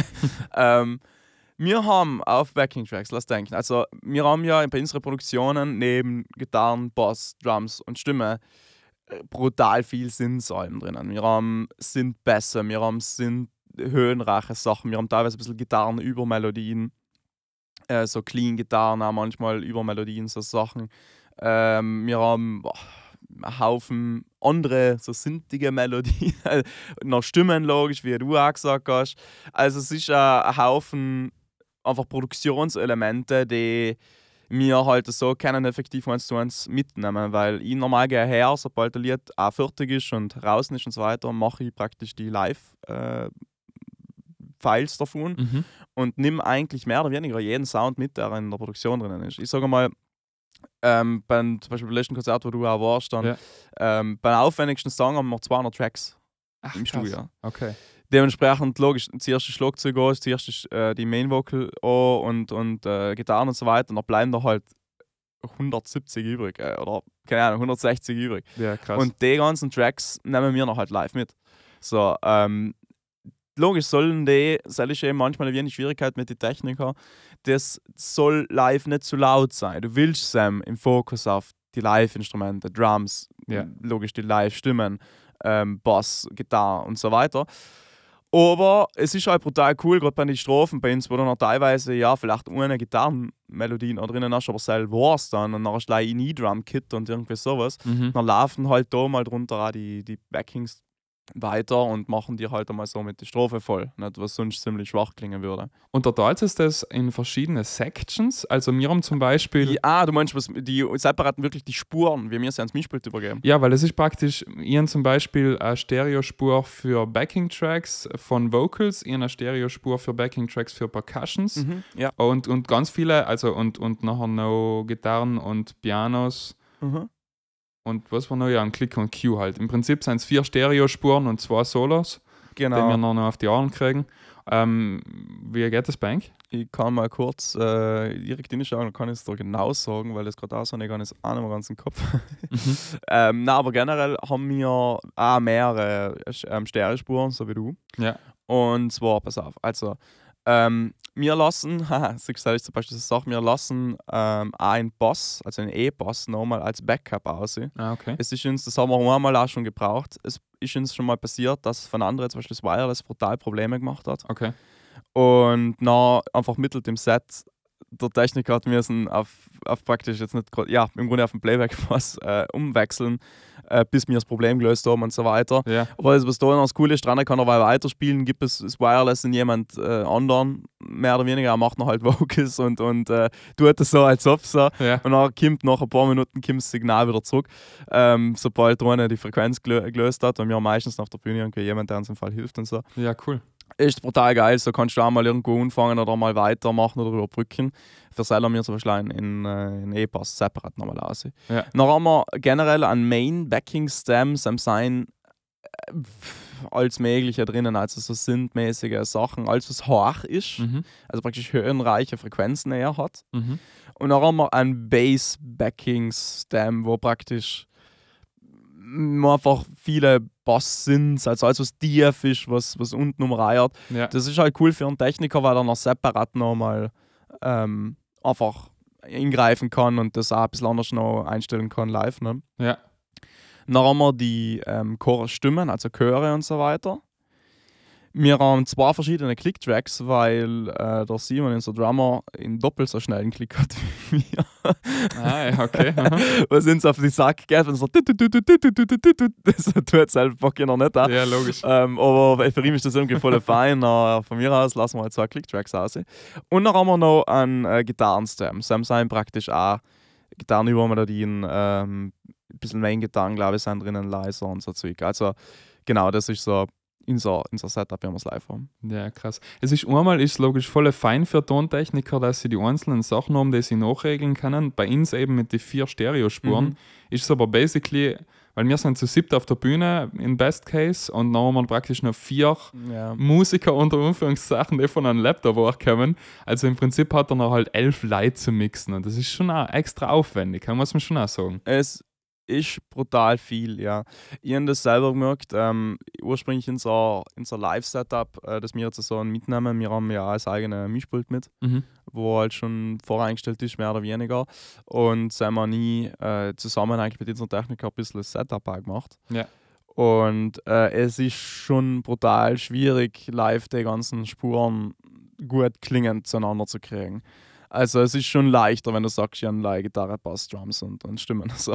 ähm, wir haben auf Backing Tracks, lass denken, also wir haben ja bei unseren Produktionen neben Gitarren, Bass, Drums und Stimme äh, brutal viel Synths-Alben drinnen. Wir haben Synth-Bässe, wir haben Synth-höhenreiche Sachen, wir haben teilweise ein bisschen Gitarren über Melodien, äh, so Clean-Gitarren, auch manchmal über Melodien, so Sachen. Ähm, wir haben boah, einen Haufen andere, so sintige Melodien, noch Stimmen logisch, wie du auch gesagt hast. Also es ist ein Haufen einfach Produktionselemente, die wir halt so können effektiv eins zu eins mitnehmen, weil ich normal gehe her, sobald der Lied auch fertig ist und draußen ist und so weiter, mache ich praktisch die Live-Files äh, davon Mhm. und nehme eigentlich mehr oder weniger jeden Sound mit, der in der Produktion drin ist. Ich sage mal, ähm, beim, zum Beispiel beim letzten Konzert, wo du auch warst, dann, Ja. ähm, beim aufwendigsten Song haben wir zweihundert Tracks Ach, im krass. Studio. Okay. Dementsprechend, logisch, zuerst das Schlagzeug an, zuerst äh, die Main Vocal an und, und äh, Gitarren und so weiter. Und dann bleiben da halt hundertsiebzig übrig. Äh, oder, keine Ahnung, hundertsechzig übrig. Ja, krass. Und die ganzen Tracks nehmen wir noch halt live mit. So, ähm, logisch sollen die, das ist eben manchmal ein wenig Schwierigkeit mit den Technikern, das soll live nicht zu laut sein. Du willst Sam im Fokus auf die Live-Instrumente, Drums, Ja. logisch die Live-Stimmen, ähm, Bass, Gitarre und so weiter. Aber es ist halt brutal cool, gerade bei den Strophen bei uns, wo du noch teilweise, ja, vielleicht ohne Gitarrenmelodien da drinnen hast, aber selber war's dann und dann hast du ein E-Drum-Kit und irgendwie sowas. Mhm. Dann laufen halt da mal drunter auch die, die Backings weiter und machen die halt einmal so mit der Strophe voll, nicht, was sonst ziemlich schwach klingen würde. Unterteilt es das in verschiedene Sections? Also wir haben zum Beispiel... Die, ah, du meinst, was, die separaten wirklich die Spuren, wie wir sie ans Mischpult übergeben? Ja, weil es ist praktisch, ich habe zum Beispiel eine Stereospur für Backing-Tracks von Vocals, ich habe eine Stereospur für Backing-Tracks für Percussions Mhm, ja. und, und ganz viele, also und, und nachher noch Gitarren und Pianos Mhm. und was war noch? Ja, ein Click und Cue halt. Im Prinzip sind es vier Stereospuren und zwei Solos, die wir Genau. noch auf die Ohren kriegen. Ähm, wie geht das bei euch? Ich kann mal kurz äh, direkt hinschauen, dann kann ich es dir genau sagen, weil das gerade auch so eine ganz auch nicht mehr ganz im Kopf. Mhm. ähm, na, aber generell haben wir auch mehrere ähm, Stereospuren, so wie du. Ja. Und zwar, pass auf, also ähm, wir lassen, haha, das ist zum Beispiel so eine Sache, wir lassen ähm, auch einen Bass, also einen E-Bass, nochmal als Backup aussehen. Ah, okay. Es ist uns, das haben wir einmal auch schon gebraucht. Es ist uns schon mal passiert, dass von anderen zum Beispiel das Wireless brutal Probleme gemacht hat. Okay. Und dann einfach mittels dem Set, der Techniker hat müssen auf, auf praktisch jetzt nicht grad, ja, im Grunde auf den Playback-Bass äh, umwechseln, äh, bis wir das Problem gelöst haben und so weiter. Ja. Aber das, was da noch das Coole ist, dran kann er weiterspielen, gibt es das Wireless in jemand äh, anderen, mehr oder weniger, er macht noch halt Vocals und, und äh, tut das so, als ob so. Ja. Und dann kommt nach ein paar Minuten kommt das Signal wieder zurück, ähm, sobald der eine die Frequenz gelö- gelöst hat. Und wir haben meistens auf der Bühne irgendwie jemand, der uns im Fall hilft und so. Ja, cool. Ist brutal geil, so kannst du auch mal irgendwo anfangen oder mal weitermachen oder überbrücken. Für selber haben wir zum Beispiel einen, einen E-Pass separat nochmal aus. Ja. Dann haben wir generell einen Main Backing Stem, sam sein äh, alles Mögliche drinnen, also so synthmäßige Sachen, alles was hoch ist, Mhm. also praktisch höhenreiche Frequenzen eher hat. Mhm. Und dann haben wir einen Bass Backing Stem, wo praktisch man einfach viele Bass sind, also alles was tief ist, was, was unten umreiert. Ja. Das ist halt cool für einen Techniker, weil er noch separat nochmal ähm, einfach eingreifen kann und das auch ein bisschen anders noch einstellen kann live. Ne? Ja. Dann haben wir die ähm, Chorstimmen, also Chöre und so weiter. Wir haben zwei verschiedene Click-Tracks, weil äh, der Simon, unser Drummer, in doppelt so schnell einen Klick hat wie wir. Ah, ja, okay. Aha. Was uns auf die Sack geht und so das tut es halt fucking noch nicht an. Ja, logisch. Ähm, aber für ihn ist das irgendwie voll fein. Uh, von mir aus lassen wir halt zwei Click-Tracks aus. Und dann haben wir noch einen äh, Gitarrenstem. Sam sein praktisch auch Gitarrenübermelodien, ähm, ein bisschen Main-Gitarren, glaube ich, sind drinnen, leiser und so Zeug. Also genau, das ist so unser, unser Setup, wie wir es live haben. Ja, krass. Es ist einmal ist logisch voll fein für Tontechniker, dass sie die einzelnen Sachen haben, die sie nachregeln können. Bei uns eben mit den vier Stereospuren Mhm. ist es aber basically, weil wir sind zu siebt auf der Bühne in Best Case und dann haben wir praktisch noch vier Ja. Musiker unter Anführungszeichen, die von einem Laptop kommen. Also im Prinzip hat er noch halt elf Leute zu mixen und das ist schon auch extra aufwendig, kann man es mir schon auch sagen. Es ist brutal viel, ja. Ich habe das selber gemerkt, ähm, ursprünglich in so, in so Live-Setup, äh, das wir jetzt so mitnehmen. Wir haben ja auch das eigene Mischpult mit, Mhm. wo halt schon voreingestellt ist, mehr oder weniger. Und haben wir nie äh, zusammen eigentlich mit unserer Techniker ein bisschen das Setup auch gemacht. Ja. Und äh, es ist schon brutal schwierig, live die ganzen Spuren gut klingend zueinander zu kriegen. Also es ist schon leichter, wenn du sagst, ja, eine Gitarre, Bass, Drums und, und Stimmen. So.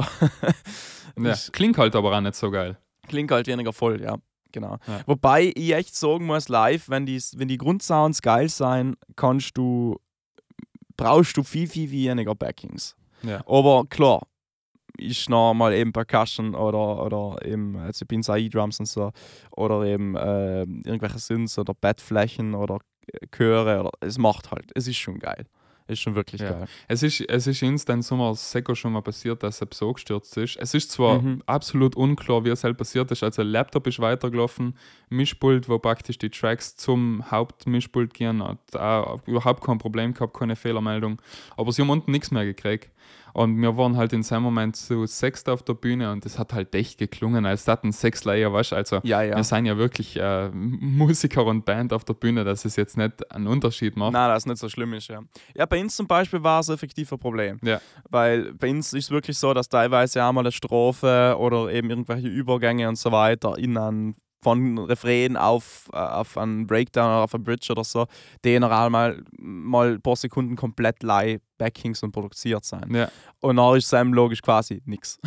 Ja. Klingt halt aber auch nicht so geil. Klingt halt weniger voll, ja. Genau. Ja. Wobei ich echt sagen muss, live, wenn die, wenn die Grundsounds geil sein, kannst du, brauchst du viel, viel weniger Backings. Ja. Aber klar, ist noch mal eben Percussion oder, oder eben also Pinsai-Drums und so oder eben äh, irgendwelche Synths oder Bettflächen oder Chöre. Oder, es macht halt, es ist schon geil. Ist schon wirklich Ja. geil. Es ist, es ist uns dann Sommer Seko schon mal passiert, dass er so gestürzt ist. Es ist zwar Mhm. absolut unklar, wie es halt passiert ist. Also, der Laptop ist weitergelaufen, Mischpult, wo praktisch die Tracks zum Hauptmischpult gehen, hat auch überhaupt kein Problem gehabt, keine Fehlermeldung. Aber sie haben unten nichts mehr gekriegt. Und wir waren halt in seinem Moment so sechst auf der Bühne und das hat halt echt geklungen, als das ein Sechs-Layer war. Also, Ja, ja. wir sind ja wirklich äh, Musiker und Band auf der Bühne, dass es jetzt nicht einen Unterschied macht. Nein, das nicht so schlimm ist, ja. Ja, bei uns zum Beispiel war es effektiv ein Problem. Ja. Weil bei uns ist es wirklich so, dass teilweise auch mal eine Strophe oder eben irgendwelche Übergänge und so weiter in einen, von Refrain auf, äh, auf einen Breakdown oder auf einen Bridge oder so, die generell mal, mal ein paar Sekunden komplett live Backings und produziert sein. Ja. Und dann ist es logisch quasi nichts.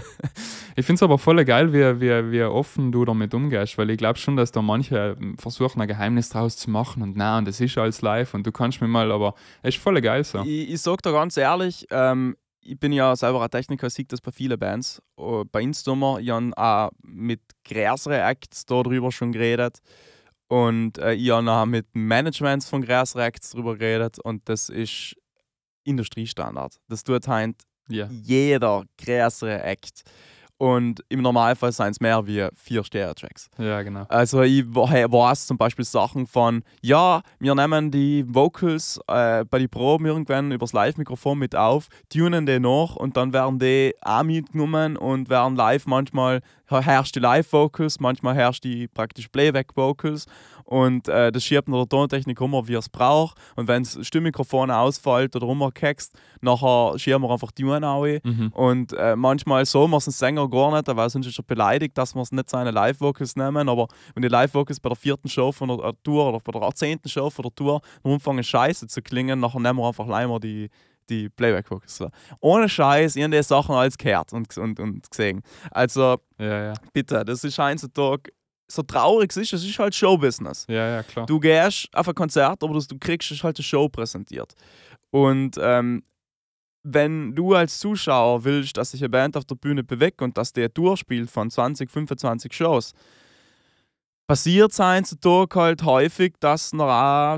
Ich finde es aber voll geil, wie, wie, wie offen du damit umgehst, weil ich glaube schon, dass da manche versuchen, ein Geheimnis draus zu machen und na, und das ist alles live und du kannst mir mal, aber es ist voll geil so. Ich, ich sag da ganz ehrlich, ähm, ich bin ja selber ein Techniker, ich sehe das bei vielen Bands. Uh, bei uns tun wir, ich habe auch mit größeren Acts darüber schon geredet. Und äh, ich habe auch mit Managements von größeren Acts darüber geredet. Und das ist Industriestandard. Das tut halt Ja. jeder größere Act. Und im Normalfall sind es mehr wie vier Stereo-Tracks. Ja, genau. Also ich weiß zum Beispiel Sachen von, ja, wir nehmen die Vocals äh, bei den Proben irgendwann übers Live-Mikrofon mit auf, tunen die nach und dann werden die auch mitgenommen und werden live manchmal herrscht die Live-Vocals, manchmal herrscht die praktisch Playback-Vocals und äh, das schiebt man der Tontechnik rum, wie er es braucht. Und wenn das Stimmmikrofon ausfällt oder rumgekext, nachher schieben wir einfach die Uhren auch. Mhm. Und äh, manchmal so muss ein Sänger gar nicht, weil sonst ist er beleidigt, dass wir nicht seine Live-Vocals nehmen. Aber wenn die Live-Vocals bei der vierten Show von der Tour oder bei der zehnten Show von der Tour anfangen scheiße zu klingen, nachher nehmen wir einfach leider die die Playback-Vocals. So. Ohne Scheiß, ich habe die Sachen alles gehört und, und, und gesehen. Also, ja, ja. bitte, das ist heutzutage, so traurig es ist, es ist halt Showbusiness. Ja, ja, klar. Du gehst auf ein Konzert, aber das, du kriegst halt eine Show präsentiert. Und ähm, wenn du als Zuschauer willst, dass sich eine Band auf der Bühne bewegt und dass der durchspielt von zwanzig, fünfundzwanzig Shows, passiert es heutzutage halt häufig, dass noch auch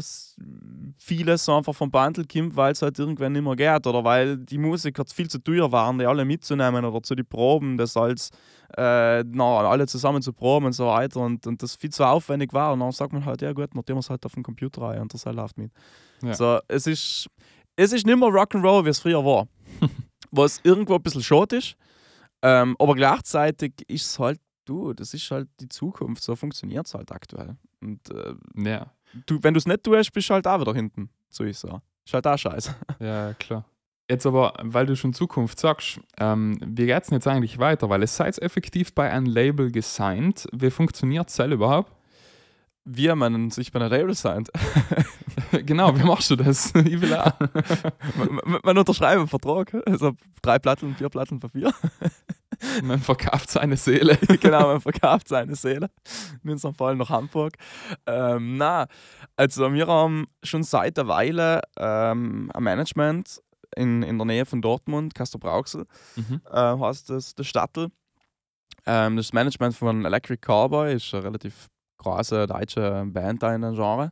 vieles einfach vom Bundle kommt, weil es halt irgendwann nicht mehr geht oder weil die Musiker viel zu teuer waren, die alle mitzunehmen oder zu den Proben, das als äh, na, alle zusammen zu proben und so weiter und, und das viel zu aufwendig war und dann sagt man halt, ja gut, notieren wir es halt auf dem Computer rein und das halt läuft mit. Ja. So, es ist, es ist nicht mehr Rock'n'Roll, wie es früher war. Was irgendwo ein bisschen schade ist, ähm, aber gleichzeitig ist es halt du, das ist halt die Zukunft, so funktioniert es halt aktuell. Und äh, ja. du, wenn du es nicht tust, bist du halt auch wieder hinten, so ist es auch. Ist halt auch scheiße. Ja, klar. Jetzt aber, weil du schon Zukunft sagst, ähm, wie geht es denn jetzt eigentlich weiter? Weil es seid effektiv bei einem Label gesigned. Wie funktioniert es überhaupt? Wie man sich bei einem Label signed? Genau, wie machst du das? Ich will auch. man, man unterschreibt einen Vertrag, also drei Platten, vier Platten Papier. Man verkauft seine Seele. Genau, man verkauft seine Seele. In unserem Fall nach Hamburg. Ähm, na, also wir haben schon seit einer Weile ähm, ein Management in, in der Nähe von Dortmund, Castrop-Rauxel, mhm. äh, heißt das, das Stadtl. Ähm, das Management von Electric Cowboy ist eine relativ große deutsche Band da in dem Genre.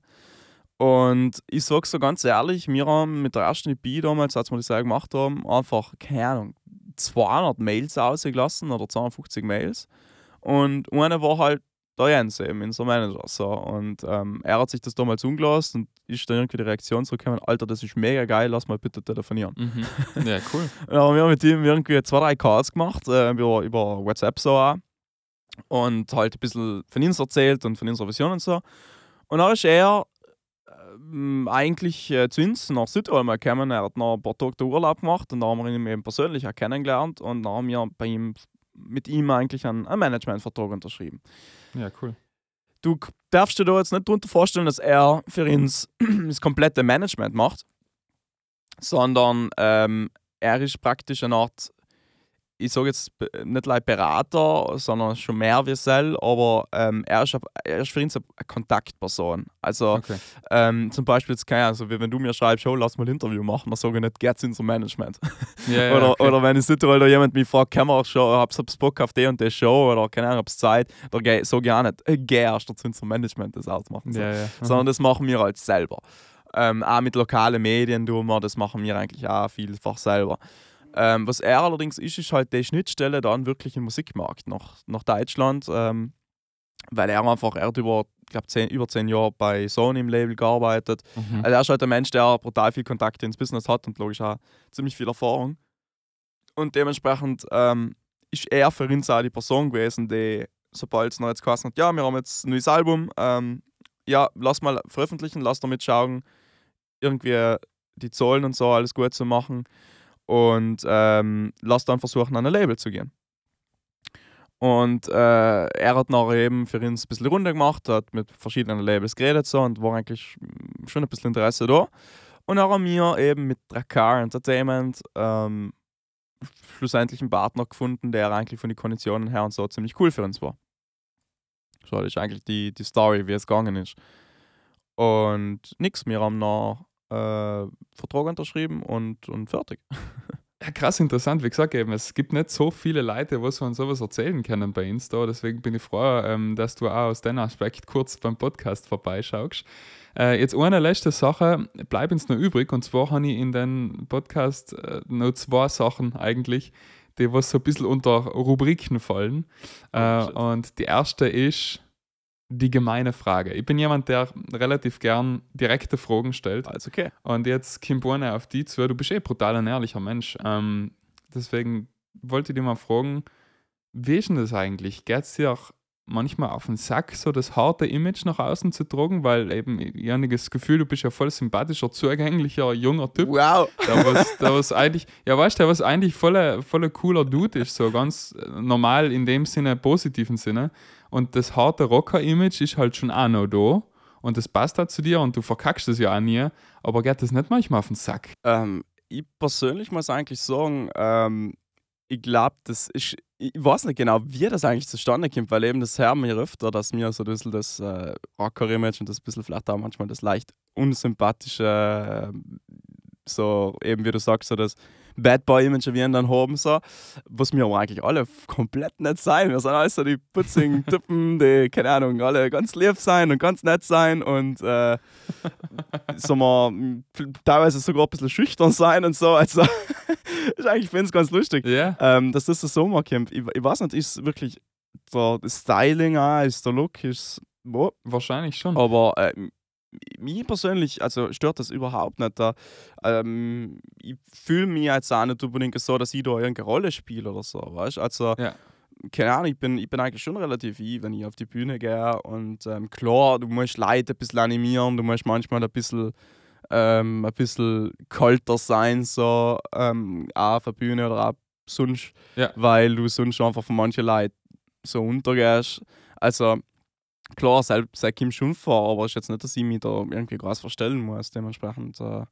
Und ich sage so ganz ehrlich, wir haben mit der ersten E P damals, als wir das ja gemacht haben, einfach, keine Ahnung, zweihundert Mails ausgelassen oder zweihundertfünfzig Mails. Und eine war halt der Jens, eben unser Manager. So. Und ähm, er hat sich das damals umgelassen und ist dann irgendwie die Reaktion zurückgekommen: Alter, das ist mega geil, lass mal bitte telefonieren. Mhm. Ja, cool. Dann haben wir mit ihm irgendwie zwei, drei Calls gemacht, äh, über, über WhatsApp so auch. Und halt ein bisschen von uns erzählt und von unserer Vision und so. Und dann ist er äh, eigentlich äh, zu uns nach Südtirol mal gekommen. Er hat noch ein paar Tage Urlaub gemacht und dann haben wir ihn eben persönlich auch kennengelernt und dann haben wir bei ihm, mit ihm eigentlich einen, einen Managementvertrag unterschrieben. Ja, cool. Du darfst dir da jetzt nicht darunter vorstellen, dass er für uns das komplette Management macht, sondern ähm, er ist praktisch eine Art, ich sage jetzt nicht gleich Berater, sondern schon mehr wie Sell, aber ähm, er, ist, er ist für uns eine Kontaktperson. Also okay. ähm, zum Beispiel jetzt keine, also wenn du mir schreibst, oh, lass mal ein Interview machen, dann sage ich nicht, geht's unser Management. Ja, ja, oder, okay. oder wenn in Südtirol da jemand mich fragt, kann man schon, hab's, hab's Bock auf die und die Show oder keine Ahnung, hab's Zeit, dann sage ich auch nicht, äh, geh erst zu unserem Management das ausmachen. So. Ja, ja. Sondern das machen wir halt selber. Ähm, auch mit lokalen Medien tun wir, das machen wir eigentlich auch vielfach selber. Ähm, was er allerdings ist, ist halt die Schnittstelle dann wirklich im Musikmarkt nach, nach Deutschland, ähm, weil er einfach, er hat über, ich glaube, zehn, über zehn Jahre bei Sony im Label gearbeitet. Mhm. Also er ist halt ein Mensch, der brutal viel Kontakte ins Business hat und logisch auch ziemlich viel Erfahrung. Und dementsprechend ähm, ist er für uns auch die Person gewesen, die, sobald es noch jetzt geheißen hat, ja, wir haben jetzt ein neues Album, ähm, ja, lass mal veröffentlichen, lass damit schauen, irgendwie die Zahlen und so alles gut zu machen. Und ähm, lass dann versuchen, an ein Label zu gehen. Und äh, er hat nachher eben für uns ein bisschen Runde gemacht, hat mit verschiedenen Labels geredet so, und war eigentlich schon ein bisschen Interesse da. Und dann haben wir eben mit Drakkar Entertainment ähm, schlussendlich einen Partner gefunden, der eigentlich von den Konditionen her und so ziemlich cool für uns war. So, das ist eigentlich die, die Story, wie es gegangen ist. Und nix, wir haben noch Äh, Vertrag unterschrieben und, und fertig. Ja, krass interessant. Wie gesagt, eben, es gibt nicht so viele Leute, die von sowas erzählen können bei Insta. Deswegen bin ich froh, ähm, dass du auch aus dem Aspekt kurz beim Podcast vorbeischaust. Äh, jetzt eine letzte Sache bleibt uns noch übrig. Und zwar habe ich in den Podcast äh, noch zwei Sachen eigentlich, die was so ein bisschen unter Rubriken fallen. Oh, äh, shit. und die erste ist die gemeine Frage. Ich bin jemand, der relativ gern direkte Fragen stellt. Alles okay. Und jetzt kommt eine auf die zu. Du bist eh brutal ein ehrlicher Mensch. Ähm, deswegen wollte ich dich mal fragen, wie ist denn das eigentlich? Geht es dir auch manchmal auf den Sack, so das harte Image nach außen zu tragen? Weil eben, ich habe das Gefühl, du bist ja voll sympathischer, zugänglicher, junger Typ. Wow. Der was, der was eigentlich, ja weißt du, der was eigentlich voll, voll cooler Dude ist, so ganz normal in dem Sinne, positiven Sinne. Und das harte Rocker-Image ist halt schon auch noch da. Und das passt halt zu dir und du verkackst es ja auch nie. Aber geht das nicht manchmal auf den Sack? Ähm, ich persönlich muss eigentlich sagen, ähm, ich glaube, das ist. Ich weiß nicht genau, wie das eigentlich zustande kommt, weil eben das hören wir öfter, dass mir so ein bisschen das äh, Rocker-Image und das ein bisschen vielleicht auch manchmal das leicht unsympathische, äh, so eben wie du sagst, so das Bad Boy-Image, wie wir dann haben, so, was wir aber eigentlich alle komplett nicht sein. Wir sind alles so die putzigen Typen, die, keine Ahnung, alle ganz lieb sein und ganz nett sein und äh, so mal teilweise sogar ein bisschen schüchtern sein und so. Also, ich eigentlich finde es ganz lustig, Ja. ähm, dass das so mal kommt. Ich, ich weiß nicht, ist wirklich der das Styling auch, ist der Look, ist wo, Wahrscheinlich schon. aber äh, mich persönlich, also stört das überhaupt nicht. Da, ähm, ich fühle mich jetzt auch nicht unbedingt so, dass ich da irgendeine Rolle spiele oder so, weißt? Also, Ja. keine Ahnung, ich bin, ich bin eigentlich schon relativ ich, wenn ich auf die Bühne gehe. Und ähm, klar, du musst Leute ein bisschen animieren, du musst manchmal ein bisschen, ähm, ein bisschen kalter sein, so, ähm, auch auf der Bühne oder auch sonst, Ja. weil du sonst einfach von manchen Leuten so untergehst. Also, klar, selbst sei Kim schon vor, aber es ist jetzt nicht, dass ich mich da irgendwie krass verstellen muss. Dementsprechend. Äh,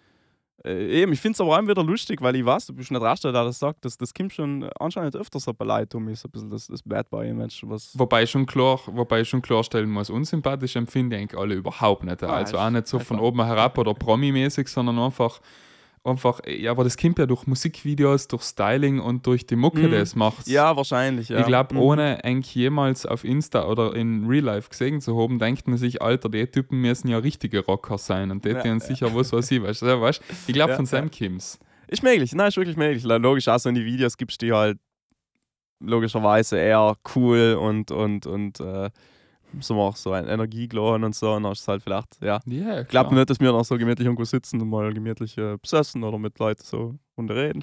äh, eben, ich finde es aber auch wieder lustig, weil ich weiß, du bist nicht der Erste, der das sagt, dass das Kim schon anscheinend öfter so bei Leuten um ist, so ein bisschen das, das Bad Boy-Image. Was Wobei ich schon klar, wobei ich schon klarstellen muss, unsympathisch empfinde ich eigentlich alle überhaupt nicht. Ah, Also ist auch nicht so von einfach- oben herab oder Promi-mäßig, sondern einfach, einfach, ja, aber das kommt ja durch Musikvideos, durch Styling und durch die Mucke, Mhm. die es macht. Ja, wahrscheinlich, ja. Ich glaube, Mhm. ohne eigentlich jemals auf Insta oder in Real Life gesehen zu haben, denkt man sich, Alter, die Typen müssen ja richtige Rocker sein und die Ja, tun ja. sicher was, was ich weiß. Ja, weißt? Ich glaube, Ja, von Sam ja. Kims. Ist möglich, nein, ist wirklich möglich. Logisch, auch so in die Videos gibst du die halt logischerweise eher cool und, und, und äh, so auch so ein Energiegeladen und so. Und dann ist es halt vielleicht, ja. Ja, Ich glaube klar. nicht, dass wir noch so gemütlich irgendwo sitzen und mal gemütlich äh, besessen oder mit Leuten so runter reden.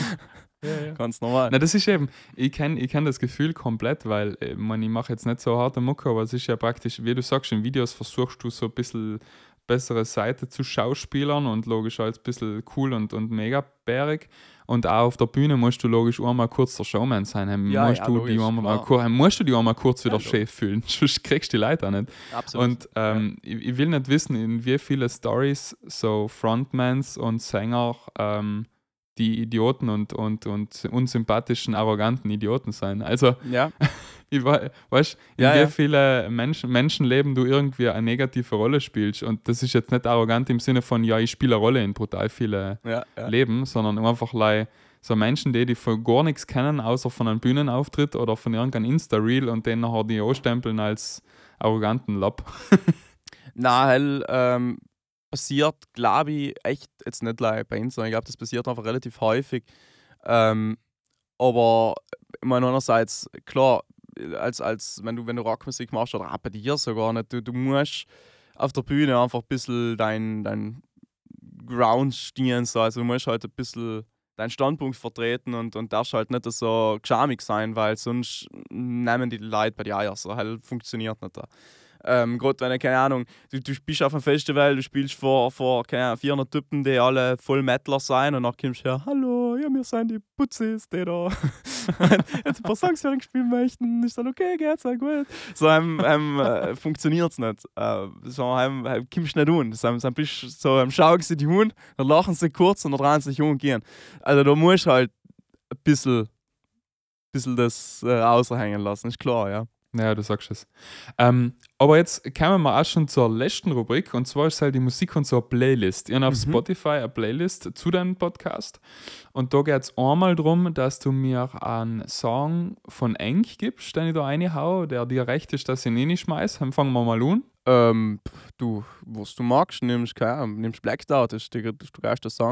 Ja, ja. Ganz normal. Na, das ist eben, ich kenne ich kenn das Gefühl komplett, weil äh, ich, mein, ich mache jetzt nicht so harte Mucke, aber es ist ja praktisch, wie du sagst, in Videos versuchst du so ein bisschen bessere Seite zu Schauspielern und logisch als ein bisschen cool und, und mega bärig. Und auch auf der Bühne musst du logisch auch mal kurz der Showman sein. Heim Ja, musst, ja, du logisch, die auch mal, klar. kur- heim musst du die auch mal kurz wieder Ja, logisch. Chef fühlen, sonst kriegst du die Leute auch nicht. Absolut. Und ähm, ich, ich will nicht wissen, in wie viele Stories so Frontmans und Sänger ähm, die Idioten und, und, und unsympathischen, arroganten Idioten sein. Also, ja, ich wei- weißt in Ja, wie ja. viele Menschen, Menschenleben du irgendwie eine negative Rolle spielst. Und das ist jetzt nicht arrogant im Sinne von, ja, ich spiele eine Rolle in brutal viele ja, ja. Leben, sondern einfach like, so Menschen, die, die von gar nichts kennen, außer von einem Bühnenauftritt oder von irgendeinem Insta-Reel und den nachher die anstempeln als arroganten Lapp. Nein, weil, ähm, passiert, glaube ich, echt jetzt nicht like bei uns, sondern ich glaube, das passiert einfach relativ häufig. Ähm, aber ich meine, einerseits, klar, als, als wenn du, wenn du Rockmusik machst oder auch bei dir sogar nicht, du, du musst auf der Bühne einfach ein bisschen dein, dein Ground stehen, so. Also du musst halt ein bisschen deinen Standpunkt vertreten und, und darfst halt nicht so geschamig sein, weil sonst nehmen die Leute bei dir Eier, so halt funktioniert nicht da. Ähm, Gerade wenn, keine Ahnung, du, du bist auf einem Festival, du spielst vor, vor keine Ahnung, vierhundert Typen, die alle voll Metaler sein und dann kommst du her, hallo, ja, wir sind die Putzis, die da jetzt ein paar Songs für ihn spielen möchten. Ist dann okay, geht's, ja gut. So ähm, ähm, äh, funktioniert es nicht. Äh, so ähm, äh, kommst du nicht un. So, ähm, so bist du so, ähm, schauen sie die Hund, dann lachen sie kurz und dann drehen sie sich um und gehen. Also da musst du halt ein bisschen, bisschen das äh, aushängen lassen, ist klar, ja. Ja, du sagst es. Ähm, aber jetzt kommen wir auch schon zur letzten Rubrik und zwar ist halt die Musik und so eine Playlist. Ich habe auf Mhm. Spotify eine Playlist zu deinem Podcast und da geht es einmal darum, dass du mir einen Song von Enk gibst, den ich da reinhau, der dir recht ist, dass ich ihn reinschmeiße. Dann fangen wir mal an. Ähm, pff, du, was du magst, nimmst, keine Ahnung, nimmst Black Star, das ist der, das ist der geilste Song.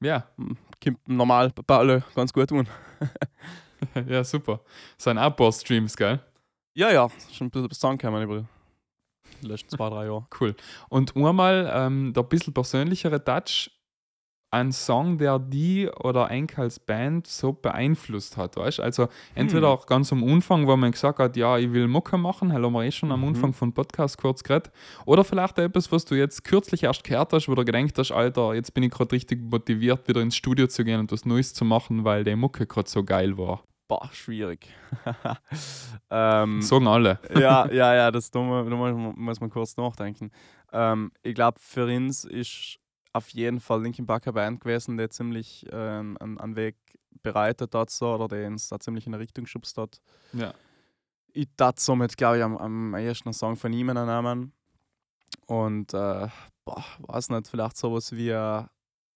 Ja. Kommt normal bei allen ganz gut an. Ja, super. Das sind auch ein paar Streams, gell? Ja, ja, schon ein bisschen zusammengekommen über die letzten zwei, drei Jahre. Cool. Und einmal ähm, der ein bisschen persönlichere Touch, ein Song, der die oder Enk als Band so beeinflusst hat, weißt du? Also entweder auch ganz am Anfang, wo man gesagt hat, ja, ich will Mucke machen, haben wir eh schon am Mhm. Anfang von Podcast kurz geredet, oder vielleicht auch etwas, was du jetzt kürzlich erst gehört hast, wo du gedacht hast, Alter, jetzt bin ich gerade richtig motiviert, wieder ins Studio zu gehen und was Neues zu machen, weil die Mucke gerade so geil war. Boah, schwierig. ähm, Sagen alle. ja, ja, ja, das da mu- da mu- muss man kurz nachdenken. Ähm, ich glaube, für uns ist auf jeden Fall Linkin Park eine Band gewesen, die ziemlich ähm, einen, einen Weg bereitet hat so, oder die uns da ziemlich in eine Richtung geschubst hat. Ja. Ich tat somit, glaube ich, am, am ersten einen Song von ihm nehmen. Und, äh, boah, weiß nicht, vielleicht sowas wie. Äh,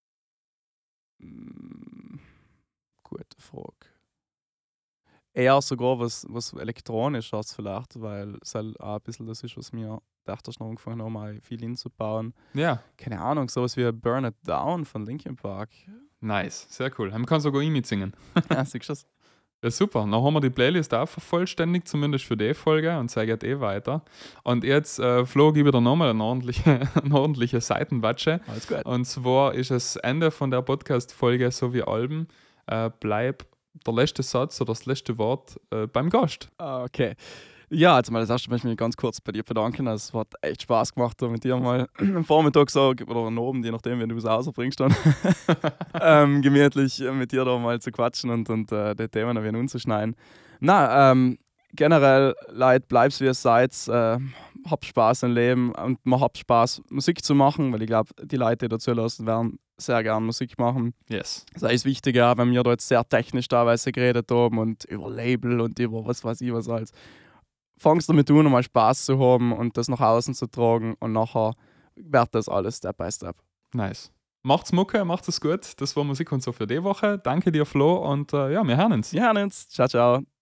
mm, gute Frage. Eher sogar was, was Elektronisches vielleicht, weil es halt auch ein bisschen das ist, was mir dachte, ich noch angefangen habe, mal viel hinzubauen. Ja, Keine Ahnung, sowas wie Burn It Down von Linkin Park. nice, sehr cool. Man kann sogar ich mitsingen. Ja, siehst du das? Ja, super. Dann haben wir die Playlist auch vervollständigt, zumindest für die Folge, und zeige eh weiter. Und jetzt, äh, Flo, gebe ich dir nochmal eine ordentliche, eine ordentliche Seitenwatsche. Alles gut. Und zwar ist das Ende von der Podcast-Folge, so wie Alben, äh, bleib der letzte Satz oder das letzte Wort äh, beim Gast. Ah, okay. Ja, jetzt mal das erste möchte ich mich ganz kurz bei dir bedanken. Es hat echt Spaß gemacht, da mit dir mal am Vormittag so, oder am Abend, je nachdem, wenn du es rausbringst, dann ähm, gemütlich mit dir da mal zu quatschen und, und äh, die Themen ein wenig umzuschneiden. Na, ähm, generell, Leute, bleib's wie ihr seid, äh, habt Spaß im Leben und man habt Spaß, Musik zu machen, weil ich glaube, die Leute, die dazu lassen, werden sehr gerne Musik machen. Yes. Das ist wichtig, ja, wenn wir da jetzt sehr technisch teilweise geredet haben und über Label und über was weiß ich was alles. Fangst damit an, um mal Spaß zu haben und das nach außen zu tragen und nachher wird das alles Step by Step. Nice. Macht's Mucke, macht's es gut. Das war Musik und so für die Woche. Danke dir, Flo, und äh, ja, wir hören uns. Wir hören uns. Ciao, ciao.